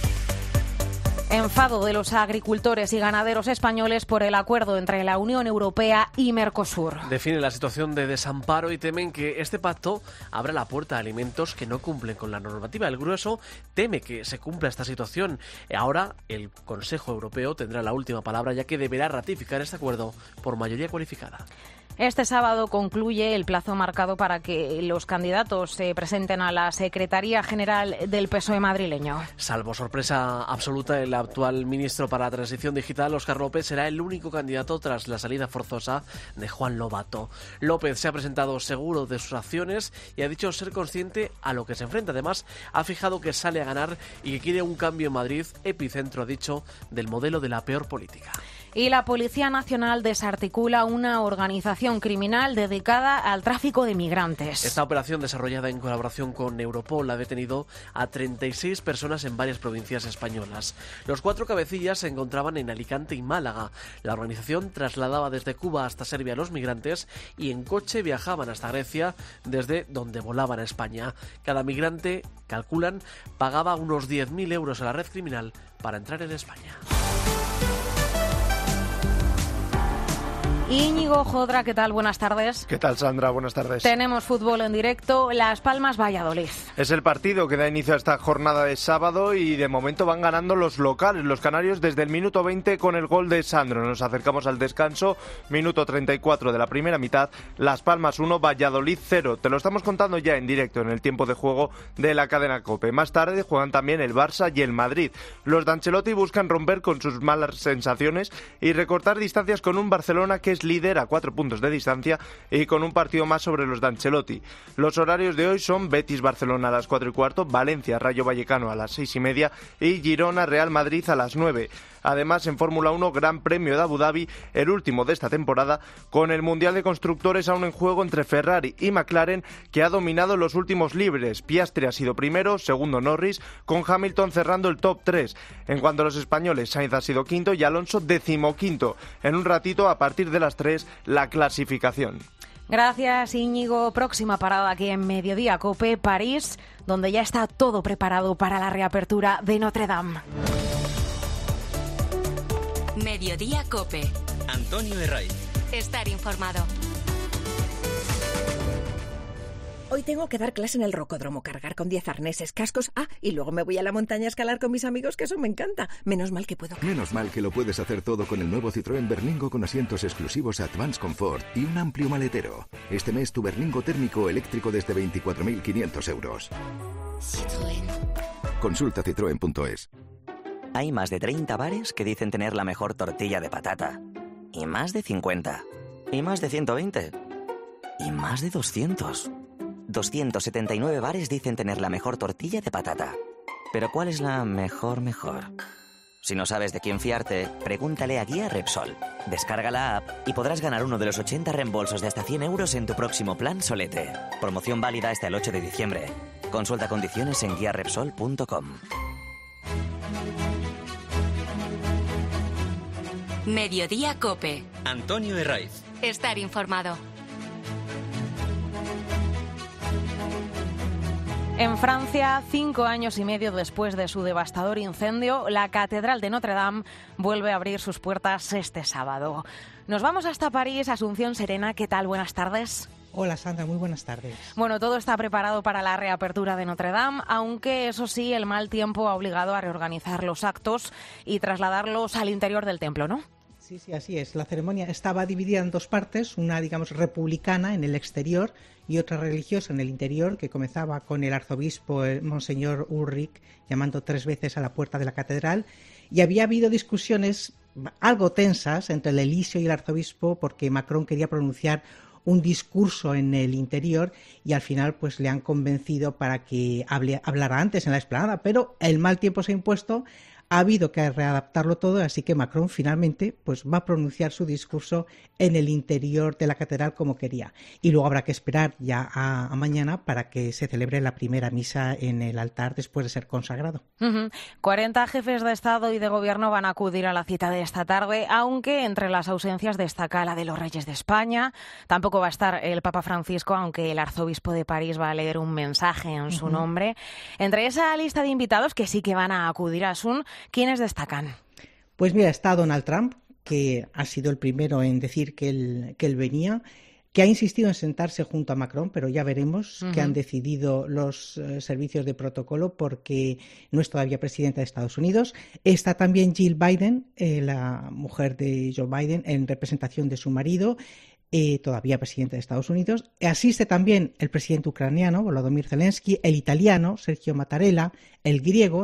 Enfado de los agricultores y ganaderos españoles por el acuerdo entre la Unión Europea y Mercosur. Definen la situación de desamparo y temen que este pacto abra la puerta a alimentos que no cumplen con la normativa. El grueso teme que se cumpla esta situación. Ahora el Consejo Europeo tendrá la última palabra, ya que deberá ratificar este acuerdo por mayoría cualificada. Este sábado concluye el plazo marcado para que los candidatos se presenten a la Secretaría General del PSOE madrileño. Salvo sorpresa absoluta, el actual ministro para la Transición Digital, Óscar López, será el único candidato tras la salida forzosa de Juan Lobato. López se ha presentado seguro de sus acciones y ha dicho ser consciente a lo que se enfrenta. Además, ha fijado que sale a ganar y que quiere un cambio en Madrid, epicentro, ha dicho, del modelo de la peor política. Y la Policía Nacional desarticula una organización criminal dedicada al tráfico de migrantes. Esta operación, desarrollada en colaboración con Europol, ha detenido a 36 personas en varias provincias españolas. Los 4 cabecillas se encontraban en Alicante y Málaga. La organización trasladaba desde Cuba hasta Serbia a los migrantes y en coche viajaban hasta Grecia, desde donde volaban a España. Cada migrante, calculan, pagaba unos 10.000 euros a la red criminal para entrar en España. Íñigo Jodra, ¿qué tal? Buenas tardes. ¿Qué tal, Sandra? Buenas tardes. Tenemos fútbol en directo, Las Palmas-Valladolid. Es el partido que da inicio a esta jornada de sábado y de momento van ganando los locales, los canarios, desde el minuto 20 con el gol de Sandro. Nos acercamos al descanso, minuto 34 de la primera mitad, Las Palmas 1, Valladolid 0. Te lo estamos contando ya en directo en el tiempo de juego de la cadena COPE. Más tarde juegan también el Barça y el Madrid. Los de Ancelotti buscan romper con sus malas sensaciones y recortar distancias con un Barcelona que es líder a 4 puntos de distancia y con un partido más sobre los de Ancelotti. Los horarios de hoy son Betis-Barcelona a las 4:15, Valencia-Rayo Vallecano a las 6:30 y Girona-Real Madrid a las 9. Además, en Fórmula 1, Gran Premio de Abu Dhabi, el último de esta temporada, con el Mundial de Constructores aún en juego entre Ferrari y McLaren, que ha dominado los últimos libres. Piastri ha sido primero, segundo Norris, con Hamilton cerrando el top 3. En cuanto a los españoles, Sainz ha sido quinto y Alonso 15º. En un ratito, a partir de las 3, la clasificación. Gracias, Íñigo. Próxima parada aquí en Mediodía COPE, París, donde ya está todo preparado para la reapertura de Notre Dame. Mediodía COPE. Antonio Herraiz. Estar informado. Hoy tengo que dar clase en el rocódromo, cargar con 10 arneses, cascos. Y luego me voy a la montaña a escalar con mis amigos, que eso me encanta. Menos mal que puedo. Menos mal que lo puedes hacer todo con el nuevo Citroën Berlingo con asientos exclusivos Advance Comfort y un amplio maletero. Este mes tu Berlingo térmico eléctrico desde 24.500 euros. Citroën. Consulta citroen.es. Hay más de 30 bares que dicen tener la mejor tortilla de patata. Y más de 50. Y más de 120. Y más de 200. 279 bares dicen tener la mejor tortilla de patata. Pero ¿cuál es la mejor? Si no sabes de quién fiarte, pregúntale a Guía Repsol. Descarga la app y podrás ganar uno de los 80 reembolsos de hasta 100 euros en tu próximo plan Solete. Promoción válida hasta el 8 de diciembre. Consulta condiciones en guiarepsol.com. Mediodía COPE. Antonio Herraiz. Estar informado. En Francia, 5 años y medio después de su devastador incendio, la Catedral de Notre Dame vuelve a abrir sus puertas este sábado. Nos vamos hasta París. Asunción Serena, ¿qué tal? Buenas tardes. Hola Sandra, muy buenas tardes. Bueno, todo está preparado para la reapertura de Notre Dame, aunque eso sí, el mal tiempo ha obligado a reorganizar los actos y trasladarlos al interior del templo, ¿no? Sí, así es. La ceremonia estaba dividida en dos partes, una, digamos, republicana en el exterior y otra religiosa en el interior, que comenzaba con el arzobispo, Monseñor Ulrich, llamando 3 veces a la puerta de la catedral, y había habido discusiones algo tensas entre el Elíseo y el arzobispo porque Macron quería pronunciar un discurso en el interior y al final pues le han convencido para que hablara antes en la explanada, pero el mal tiempo se ha impuesto. Ha habido que readaptarlo todo, así que Macron finalmente pues va a pronunciar su discurso en el interior de la catedral como quería. Y luego habrá que esperar ya a mañana para que se celebre la primera misa en el altar después de ser consagrado. 40 jefes de Estado y de Gobierno van a acudir a la cita de esta tarde, aunque entre las ausencias destaca la de los Reyes de España. Tampoco va a estar el Papa Francisco, aunque el arzobispo de París va a leer un mensaje en su nombre. Entre esa lista de invitados que sí que van a acudir a Asun, ¿quiénes destacan? Pues mira, está Donald Trump, que ha sido el primero en decir que él venía, que ha insistido en sentarse junto a Macron, pero ya veremos qué han decidido los servicios de protocolo porque no es todavía presidenta de Estados Unidos. Está también Jill Biden, la mujer de Joe Biden, en representación de su marido, todavía presidente de Estados Unidos. Asiste también el presidente ucraniano, Volodymyr Zelensky, el italiano, Sergio Mattarella, el griego,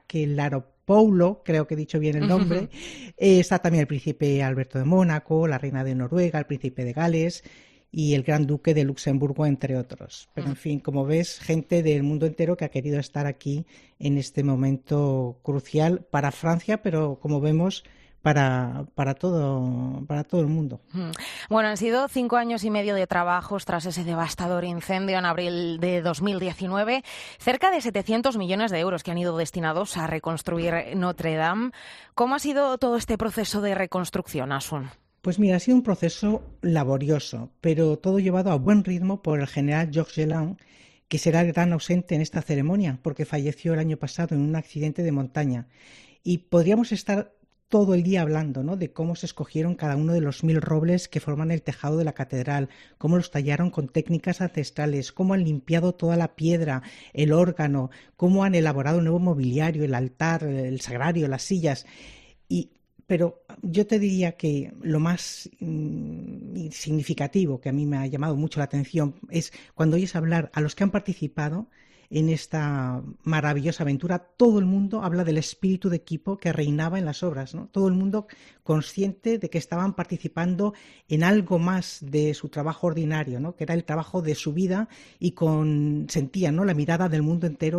Paulo, creo que he dicho bien el nombre, está también el príncipe Alberto de Mónaco, la reina de Noruega, el príncipe de Gales y el gran duque de Luxemburgo, entre otros. Pero en fin, como ves, gente del mundo entero que ha querido estar aquí en este momento crucial para Francia, pero como vemos, para todo el mundo. Bueno, han sido 5 años y medio de trabajos tras ese devastador incendio en abril de 2019. Cerca de 700 millones de euros que han ido destinados a reconstruir Notre Dame. ¿Cómo ha sido todo este proceso de reconstrucción, Asun? Pues mira, ha sido un proceso laborioso, pero todo llevado a buen ritmo por el general Georges Geland, que será el gran ausente en esta ceremonia, porque falleció el año pasado en un accidente de montaña. Y podríamos estar todo el día hablando, ¿no?, de cómo se escogieron cada uno de los 1000 robles que forman el tejado de la catedral, cómo los tallaron con técnicas ancestrales, cómo han limpiado toda la piedra, el órgano, cómo han elaborado un nuevo mobiliario, el altar, el sagrario, las sillas. Pero yo te diría que lo más significativo que a mí me ha llamado mucho la atención es cuando oyes hablar a los que han participado en esta maravillosa aventura. Todo el mundo habla del espíritu de equipo que reinaba en las obras, ¿no? Todo el mundo consciente de que estaban participando en algo más de su trabajo ordinario, ¿no?, que era el trabajo de su vida y sentían, ¿no?, la mirada del mundo entero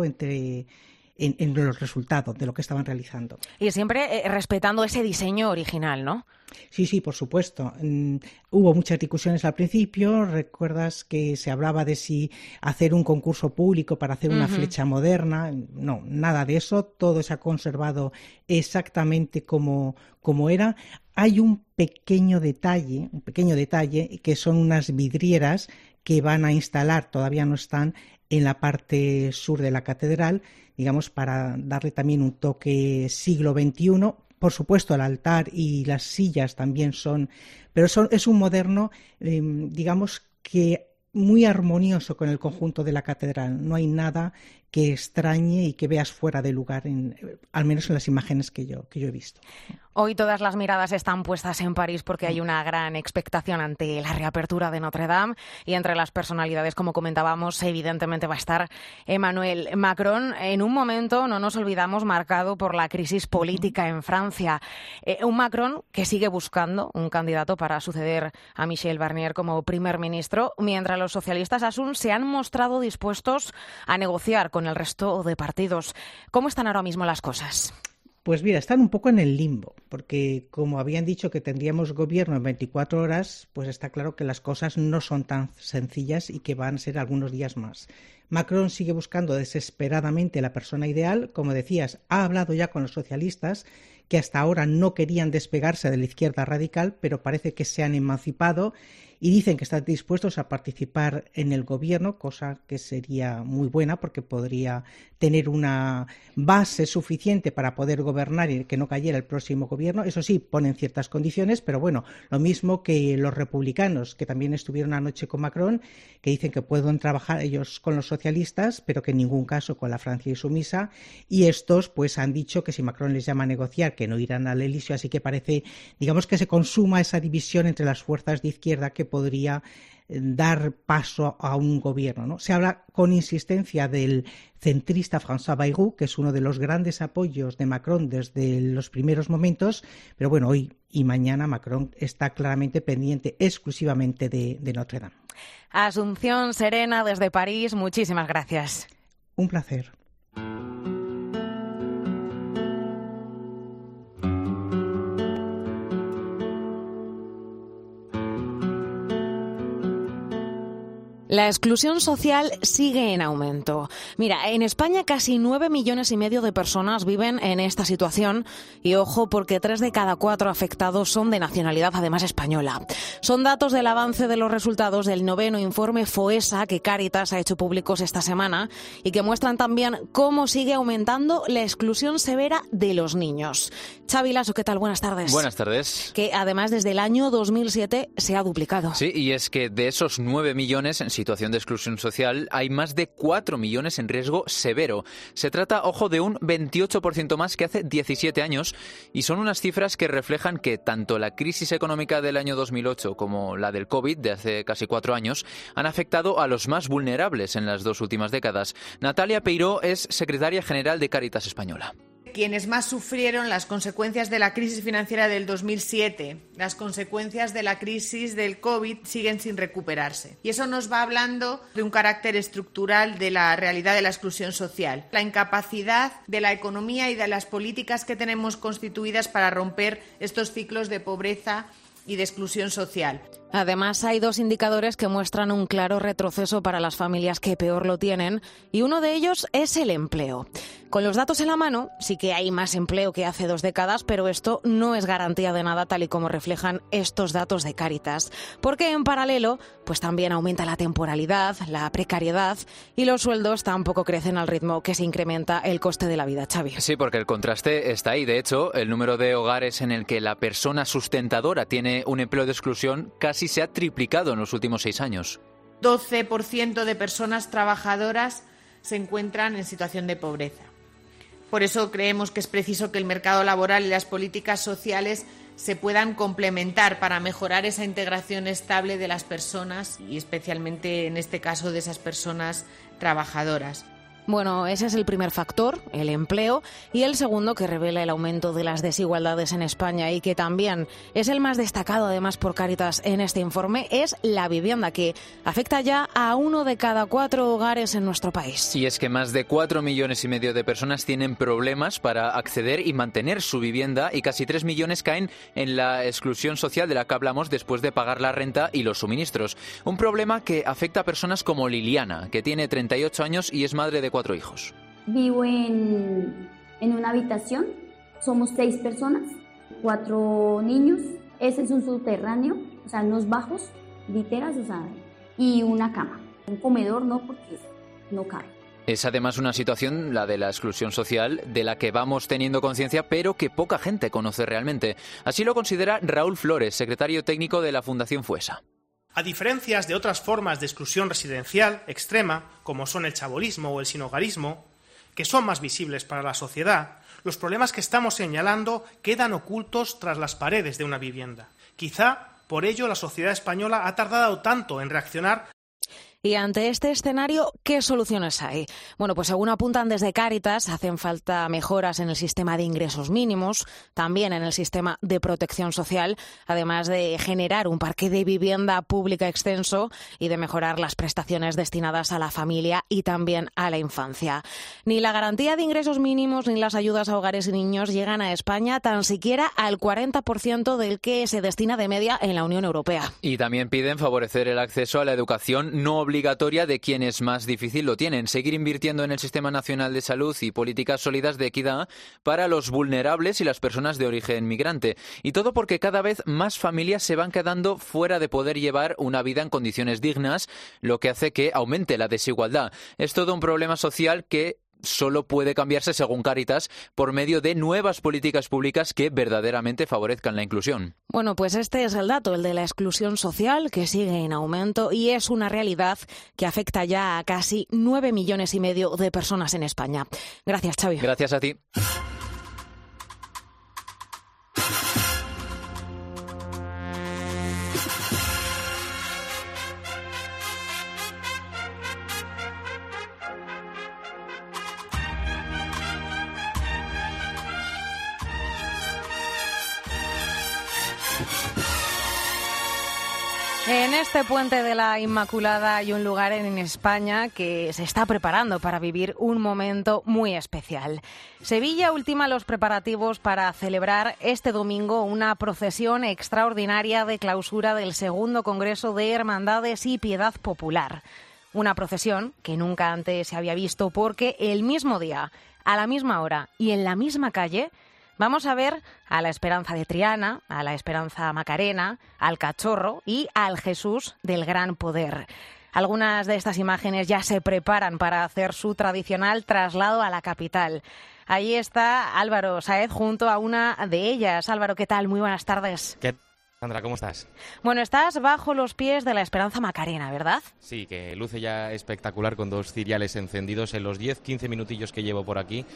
en los resultados de lo que estaban realizando. Y siempre respetando ese diseño original, ¿no? Sí, por supuesto. Hubo muchas discusiones al principio. Recuerdas que se hablaba de si hacer un concurso público para hacer una flecha moderna. No, nada de eso. Todo se ha conservado exactamente como era. Hay un pequeño detalle, que son unas vidrieras que van a instalar, todavía no están, en la parte sur de la catedral, digamos, para darle también un toque siglo XXI. Por supuesto, el altar y las sillas también son, pero es un moderno, digamos, que muy armonioso con el conjunto de la catedral. No hay nada que extrañe y que veas fuera de lugar, al menos en las imágenes que yo he visto. Hoy todas las miradas están puestas en París porque hay una gran expectación ante la reapertura de Notre Dame y entre las personalidades, como comentábamos, evidentemente va a estar Emmanuel Macron en un momento, no nos olvidamos, marcado por la crisis política en Francia. Un Macron que sigue buscando un candidato para suceder a Michel Barnier como primer ministro, mientras los socialistas Asun se han mostrado dispuestos a negociar con el resto de partidos. ¿Cómo están ahora mismo las cosas? Pues mira, están un poco en el limbo, porque como habían dicho que tendríamos gobierno en 24 horas, pues está claro que las cosas no son tan sencillas y que van a ser algunos días más. Macron sigue buscando desesperadamente la persona ideal. Como decías, ha hablado ya con los socialistas, que hasta ahora no querían despegarse de la izquierda radical, pero parece que se han emancipado y dicen que están dispuestos a participar en el gobierno, cosa que sería muy buena porque podría tener una base suficiente para poder gobernar y que no cayera el próximo gobierno. Eso sí, ponen ciertas condiciones, pero bueno, lo mismo que los republicanos, que también estuvieron anoche con Macron, que dicen que pueden trabajar ellos con los socialistas, pero que en ningún caso con la Francia insumisa, y estos pues han dicho que si Macron les llama a negociar, que no irán al Elíseo, así que parece, digamos, que se consuma esa división entre las fuerzas de izquierda que podría dar paso a un gobierno, ¿no? Se habla con insistencia del centrista François Bayrou, que es uno de los grandes apoyos de Macron desde los primeros momentos, pero bueno, hoy y mañana Macron está claramente pendiente exclusivamente de Notre Dame. Asunción Serena desde París, muchísimas gracias. Un placer. La exclusión social sigue en aumento. Mira, en España casi 9,5 millones de personas viven en esta situación y ojo porque 3 de cada 4 afectados son de nacionalidad además española. Son datos del avance de los resultados del 9º informe FOESA que Cáritas ha hecho públicos esta semana y que muestran también cómo sigue aumentando la exclusión severa de los niños. Xavi Lasso, ¿qué tal? Buenas tardes. Buenas tardes. Que además desde el año 2007 se ha duplicado. Sí, y es que de esos 9 millones en situación de exclusión social, hay más de 4 millones en riesgo severo. Se trata, ojo, de un 28% más que hace 17 años y son unas cifras que reflejan que tanto la crisis económica del año 2008 como la del COVID de hace casi 4 años han afectado a los más vulnerables en las 2 últimas décadas. Natalia Peiró es secretaria general de Cáritas Española. Quienes más sufrieron las consecuencias de la crisis financiera del 2007, las consecuencias de la crisis del COVID siguen sin recuperarse. Y eso nos va hablando de un carácter estructural de la realidad de la exclusión social, la incapacidad de la economía y de las políticas que tenemos constituidas para romper estos ciclos de pobreza y de exclusión social. Además, hay 2 indicadores que muestran un claro retroceso para las familias que peor lo tienen y uno de ellos es el empleo. Con los datos en la mano, sí que hay más empleo que hace 2 décadas, pero esto no es garantía de nada tal y como reflejan estos datos de Cáritas. Porque en paralelo, pues también aumenta la temporalidad, la precariedad y los sueldos tampoco crecen al ritmo que se incrementa el coste de la vida, Xavi. Sí, porque el contraste está ahí. De hecho, el número de hogares en el que la persona sustentadora tiene un empleo de exclusión casi se ha triplicado en los últimos 6 años. 12% de personas trabajadoras se encuentran en situación de pobreza. Por eso creemos que es preciso que el mercado laboral y las políticas sociales se puedan complementar para mejorar esa integración estable de las personas y especialmente en este caso de esas personas trabajadoras. Bueno, ese es el primer factor, el empleo, y el segundo que revela el aumento de las desigualdades en España y que también es el más destacado además por Cáritas en este informe, es la vivienda, que afecta ya a 1 de cada 4 hogares en nuestro país. Y es que más de 4,5 millones de personas tienen problemas para acceder y mantener su vivienda y casi 3 millones caen en la exclusión social de la que hablamos después de pagar la renta y los suministros. Un problema que afecta a personas como Liliana, que tiene 38 años y es madre de 4 hijos. Vivo en una habitación, somos 6 personas, 4 niños, ese es un subterráneo, o sea, unos bajos, literas, o sea, y una cama. Un comedor no, porque no cabe. Es además una situación, la de la exclusión social, de la que vamos teniendo conciencia, pero que poca gente conoce realmente. Así lo considera Raúl Flores, secretario técnico de la Fundación FOESA. A diferencia de otras formas de exclusión residencial extrema, como son el chabolismo o el sinhogarismo, que son más visibles para la sociedad, los problemas que estamos señalando quedan ocultos tras las paredes de una vivienda. Quizá por ello la sociedad española ha tardado tanto en reaccionar. Y ante este escenario, ¿qué soluciones hay? Bueno, pues según apuntan desde Cáritas, hacen falta mejoras en el sistema de ingresos mínimos, también en el sistema de protección social, además de generar un parque de vivienda pública extenso y de mejorar las prestaciones destinadas a la familia y también a la infancia. Ni la garantía de ingresos mínimos ni las ayudas a hogares y niños llegan a España tan siquiera al 40% del que se destina de media en la Unión Europea. Y también piden favorecer el acceso a la educación no obligatoria obligatoria de quienes más difícil lo tienen. Seguir invirtiendo en el Sistema Nacional de Salud y políticas sólidas de equidad para los vulnerables y las personas de origen migrante. Y todo porque cada vez más familias se van quedando fuera de poder llevar una vida en condiciones dignas, lo que hace que aumente la desigualdad. Es todo un problema social que solo puede cambiarse, según Cáritas, por medio de nuevas políticas públicas que verdaderamente favorezcan la inclusión. Bueno, pues este es el dato, el de la exclusión social, que sigue en aumento y es una realidad que afecta ya a casi 9,5 millones de personas en España. Gracias, Xavi. Gracias a ti. En este puente de la Inmaculada hay un lugar en España que se está preparando para vivir un momento muy especial. Sevilla ultima los preparativos para celebrar este domingo una procesión extraordinaria de clausura del segundo Congreso de Hermandades y Piedad Popular. Una procesión que nunca antes se había visto porque el mismo día, a la misma hora y en la misma calle, vamos a ver a la Esperanza de Triana, a la Esperanza Macarena, al Cachorro y al Jesús del Gran Poder. Algunas de estas imágenes ya se preparan para hacer su tradicional traslado a la capital. Ahí está Álvaro Sáez junto a una de ellas. Álvaro, ¿qué tal? Muy buenas tardes. ¿Qué tal, Sandra? ¿Cómo estás? Bueno, estás bajo los pies de la Esperanza Macarena, ¿verdad? Sí, que luce ya espectacular con 2 ciriales encendidos. En los 10-15 minutillos que llevo por aquí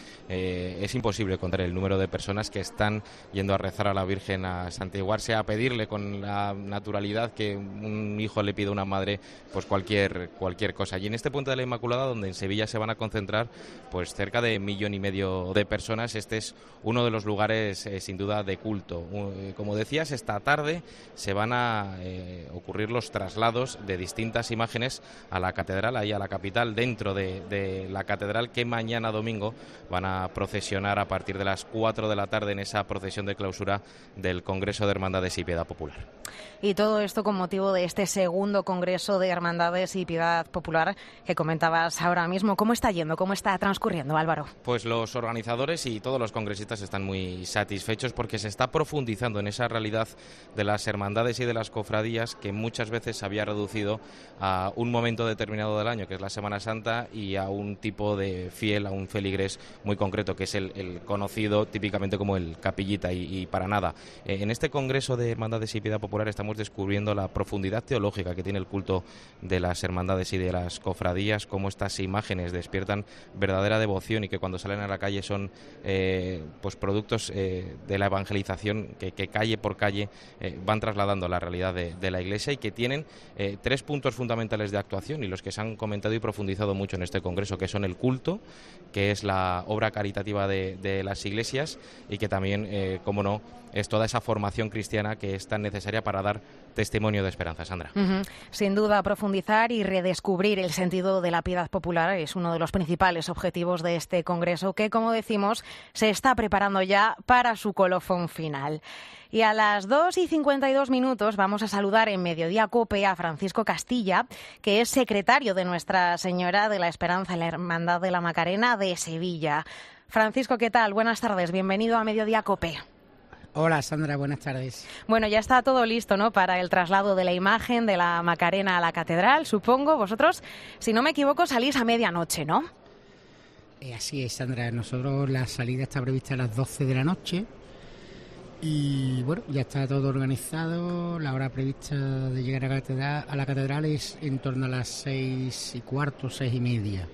es imposible contar el número de personas que están yendo a rezar a la Virgen, a santiguarse, a pedirle con la naturalidad que un hijo le pide a una madre, pues cualquier cosa. Y en este puente de la Inmaculada, donde en Sevilla se van a concentrar pues cerca de 1,5 millones de personas, este es uno de los lugares sin duda de culto. Como decías, esta tarde se van a ocurrir los traslados de distintas imágenes a la catedral, ahí a la capital, dentro de la catedral, que mañana domingo van a procesionar a partir de las 4 de la tarde en esa procesión de clausura del Congreso de Hermandades y Piedad Popular. Y todo esto con motivo de este segundo Congreso de Hermandades y Piedad Popular que comentabas ahora mismo. ¿Cómo está yendo? ¿Cómo está transcurriendo, Álvaro? Pues los organizadores y todos los congresistas están muy satisfechos porque se está profundizando en esa realidad de las hermandades y de las cofradías que muchas veces se había reducido a un momento determinado del año, que es la Semana Santa, y a un tipo de fiel, a un feligrés muy concreto, que es el conocido típicamente como el capillita, y para nada. En este Congreso de Hermandades y Piedad Popular estamos descubriendo la profundidad teológica que tiene el culto de las hermandades y de las cofradías, cómo estas imágenes despiertan verdadera devoción y que cuando salen a la calle son pues productos de la evangelización que calle por calle van trasladando la realidad de la Iglesia, y que tienen 3 puntos fundamentales de actuación, y los que se han comentado y profundizado mucho en este Congreso, que son el culto, que es la obra caritativa de las iglesias, y que también, como no, es toda esa formación cristiana que es tan necesaria para dar testimonio de esperanza, Sandra. Sin duda, profundizar y redescubrir el sentido de la piedad popular es uno de los principales objetivos de este Congreso que, como decimos, se está preparando ya para su colofón final. Y a las 2:52 vamos a saludar en Mediodía COPE a Francisco Castilla, que es secretario de Nuestra Señora de la Esperanza en la Hermandad de la Macarena de Sevilla. Francisco, ¿qué tal? Buenas tardes, bienvenido a Mediodía COPE. Hola, Sandra, buenas tardes. Bueno, ya está todo listo, ¿no?, para el traslado de la imagen de la Macarena a la catedral, supongo. Vosotros, si no me equivoco, salís a medianoche, ¿no? Así es, Sandra. Nosotros la salida está prevista a las 12 de la noche y, bueno, ya está todo organizado. La hora prevista de llegar a la catedral es en torno a las 6:15, 6:30.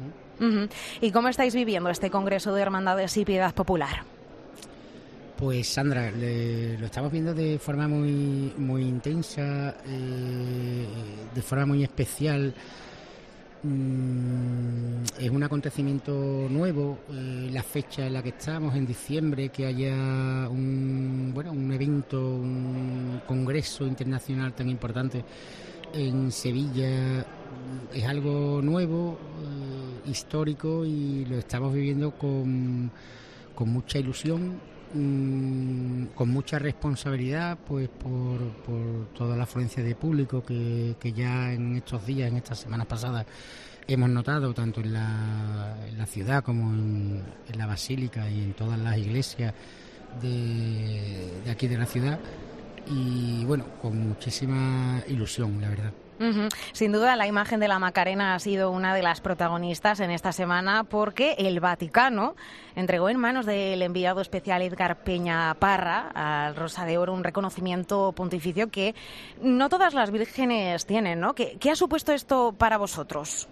¿Y cómo estáis viviendo este Congreso de Hermandades y Piedad Popular? Pues, Sandra, lo estamos viendo de forma muy intensa, de forma muy especial. Es un acontecimiento nuevo, la fecha en la que estamos, en diciembre, que haya un evento, un congreso internacional tan importante en Sevilla, es algo nuevo, histórico, y lo estamos viviendo con mucha ilusión con mucha responsabilidad, pues por toda la afluencia de público que ya en estos días, en estas semanas pasadas, hemos notado tanto en la ciudad como en la basílica y en todas las iglesias de aquí de la ciudad, y bueno, con muchísima ilusión, la verdad. Sin duda, la imagen de la Macarena ha sido una de las protagonistas en esta semana, porque el Vaticano entregó en manos del enviado especial Edgar Peña Parra al Rosa de Oro un reconocimiento pontificio que no todas las vírgenes tienen, ¿no? ¿Qué ha supuesto esto para vosotros?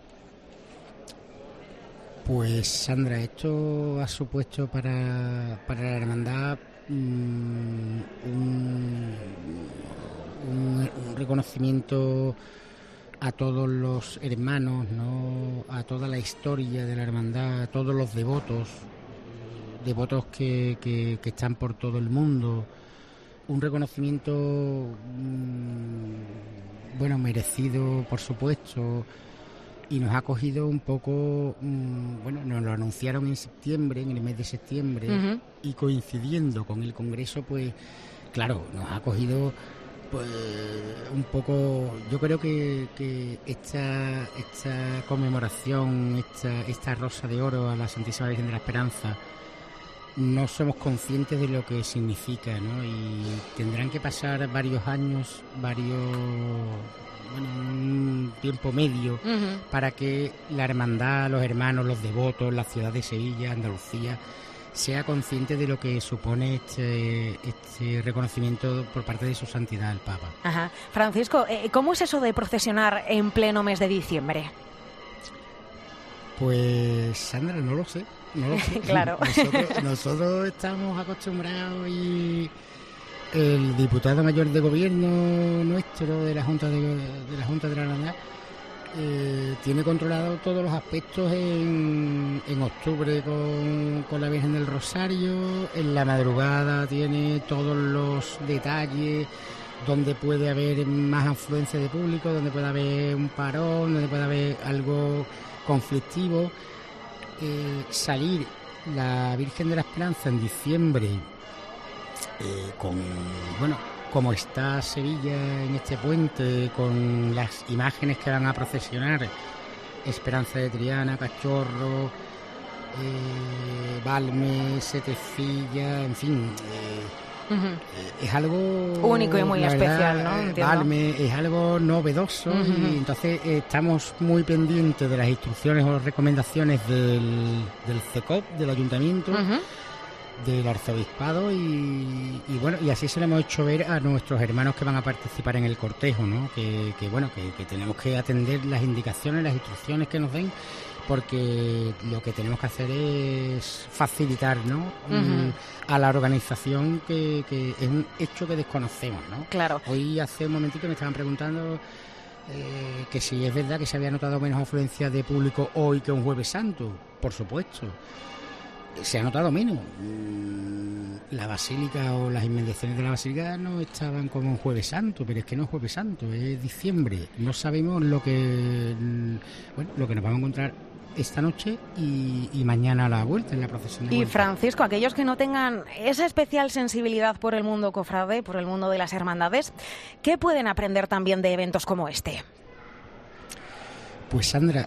Pues Sandra, esto ha supuesto para la hermandad un reconocimiento a todos los hermanos, ¿no? A toda la historia de la hermandad, a todos los devotos que están por todo el mundo. Un reconocimiento merecido, por supuesto, y nos ha cogido un poco, nos lo anunciaron en septiembre, en el mes de septiembre, y coincidiendo con el Congreso, pues claro, nos ha cogido pues un poco. Yo creo que esta conmemoración, esta Rosa de Oro a la Santísima Virgen de la Esperanza, no somos conscientes de lo que significa, ¿no? Y tendrán que pasar varios años, un tiempo medio, para que la hermandad, los hermanos, los devotos, la ciudad de Sevilla, Andalucía, sea consciente de lo que supone este reconocimiento por parte de su santidad el Papa. Ajá. Francisco, ¿cómo es eso de procesionar en pleno mes de diciembre? Pues Sandra, no lo sé. Claro. Nosotros estamos acostumbrados, y el diputado mayor de gobierno nuestro de la Junta de la Hermandad tiene controlado todos los aspectos en octubre con la Virgen del Rosario. En la madrugada tiene todos los detalles, donde puede haber más afluencia de público, donde puede haber un parón, donde puede haber algo conflictivo. Salir la Virgen de la Esperanza en diciembre como está Sevilla en este puente, con las imágenes que van a procesionar, Esperanza de Triana, Cachorro, Balme, Setefilla, en fin, es algo único y muy especial, ¿no? Entiendo. Balme es algo novedoso, y entonces estamos muy pendientes de las instrucciones o recomendaciones del CECOP, del Ayuntamiento, del Arzobispado, y así se lo hemos hecho ver a nuestros hermanos que van a participar en el cortejo, ¿no? Que tenemos que atender las indicaciones, las instrucciones que nos den, porque lo que tenemos que hacer es facilitar, ¿no? A la organización, que es un hecho que desconocemos, ¿no? Claro. Hoy hace un momentito me estaban preguntando que si es verdad que se había notado menos afluencia de público hoy que un Jueves Santo. Por supuesto. Se ha notado menos. La basílica o las inmediaciones de la basílica no estaban como un Jueves Santo, pero es que no es Jueves Santo, es diciembre. No sabemos lo que nos vamos a encontrar esta noche y mañana a la vuelta, en la procesión de vuelta. Y Francisco, aquellos que no tengan esa especial sensibilidad por el mundo cofrade, por el mundo de las hermandades, ¿qué pueden aprender también de eventos como este? Pues Sandra,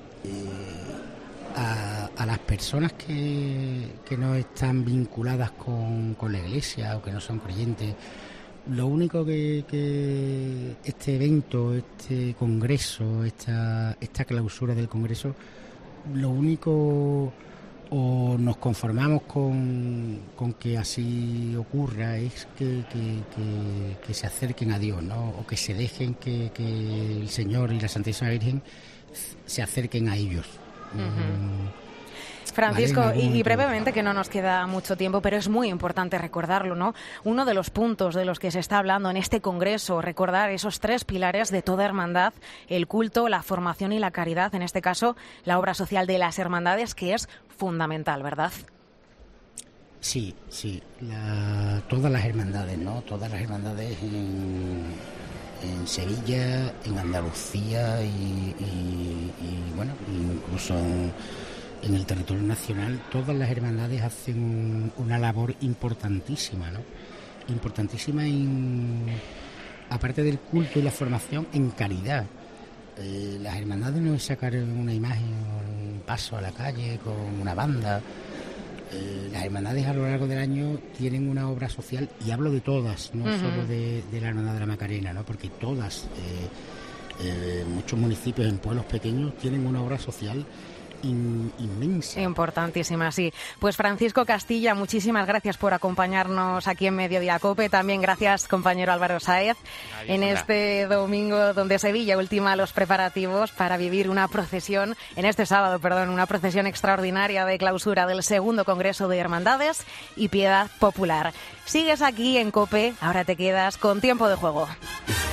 a las personas que no están vinculadas con la Iglesia o que no son creyentes, lo único que este evento, este congreso, esta clausura del congreso, lo único, o nos conformamos con que así ocurra, es que se acerquen a Dios, ¿no? O que se dejen que el Señor y la Santísima Virgen se acerquen a ellos. Francisco, vale, y brevemente, que no nos queda mucho tiempo, pero es muy importante recordarlo, ¿no? Uno de los puntos de los que se está hablando en este congreso, recordar esos 3 pilares de toda hermandad: el culto, la formación y la caridad, en este caso la obra social de las hermandades, que es fundamental, ¿verdad? Sí, todas las hermandades, ¿no? Todas las hermandades en Sevilla, en Andalucía y incluso en el territorio nacional todas las hermandades hacen una labor importantísima, ¿no? Importantísima aparte del culto y la formación, en calidad. Las hermandades no es sacar una imagen, un paso a la calle con una banda. Las hermandades a lo largo del año tienen una obra social, y hablo de todas, no solo de la Hermandad de la Macarena, ¿no? Porque todas, muchos municipios en pueblos pequeños tienen una obra social inmensa. Importantísima, sí. Pues Francisco Castilla, muchísimas gracias por acompañarnos aquí en Mediodía COPE. También gracias, compañero Álvaro Sáez, este domingo donde Sevilla ultima los preparativos para vivir una procesión, este sábado, una procesión extraordinaria de clausura del segundo Congreso de Hermandades y Piedad Popular. Sigues aquí en COPE, ahora te quedas con Tiempo de Juego.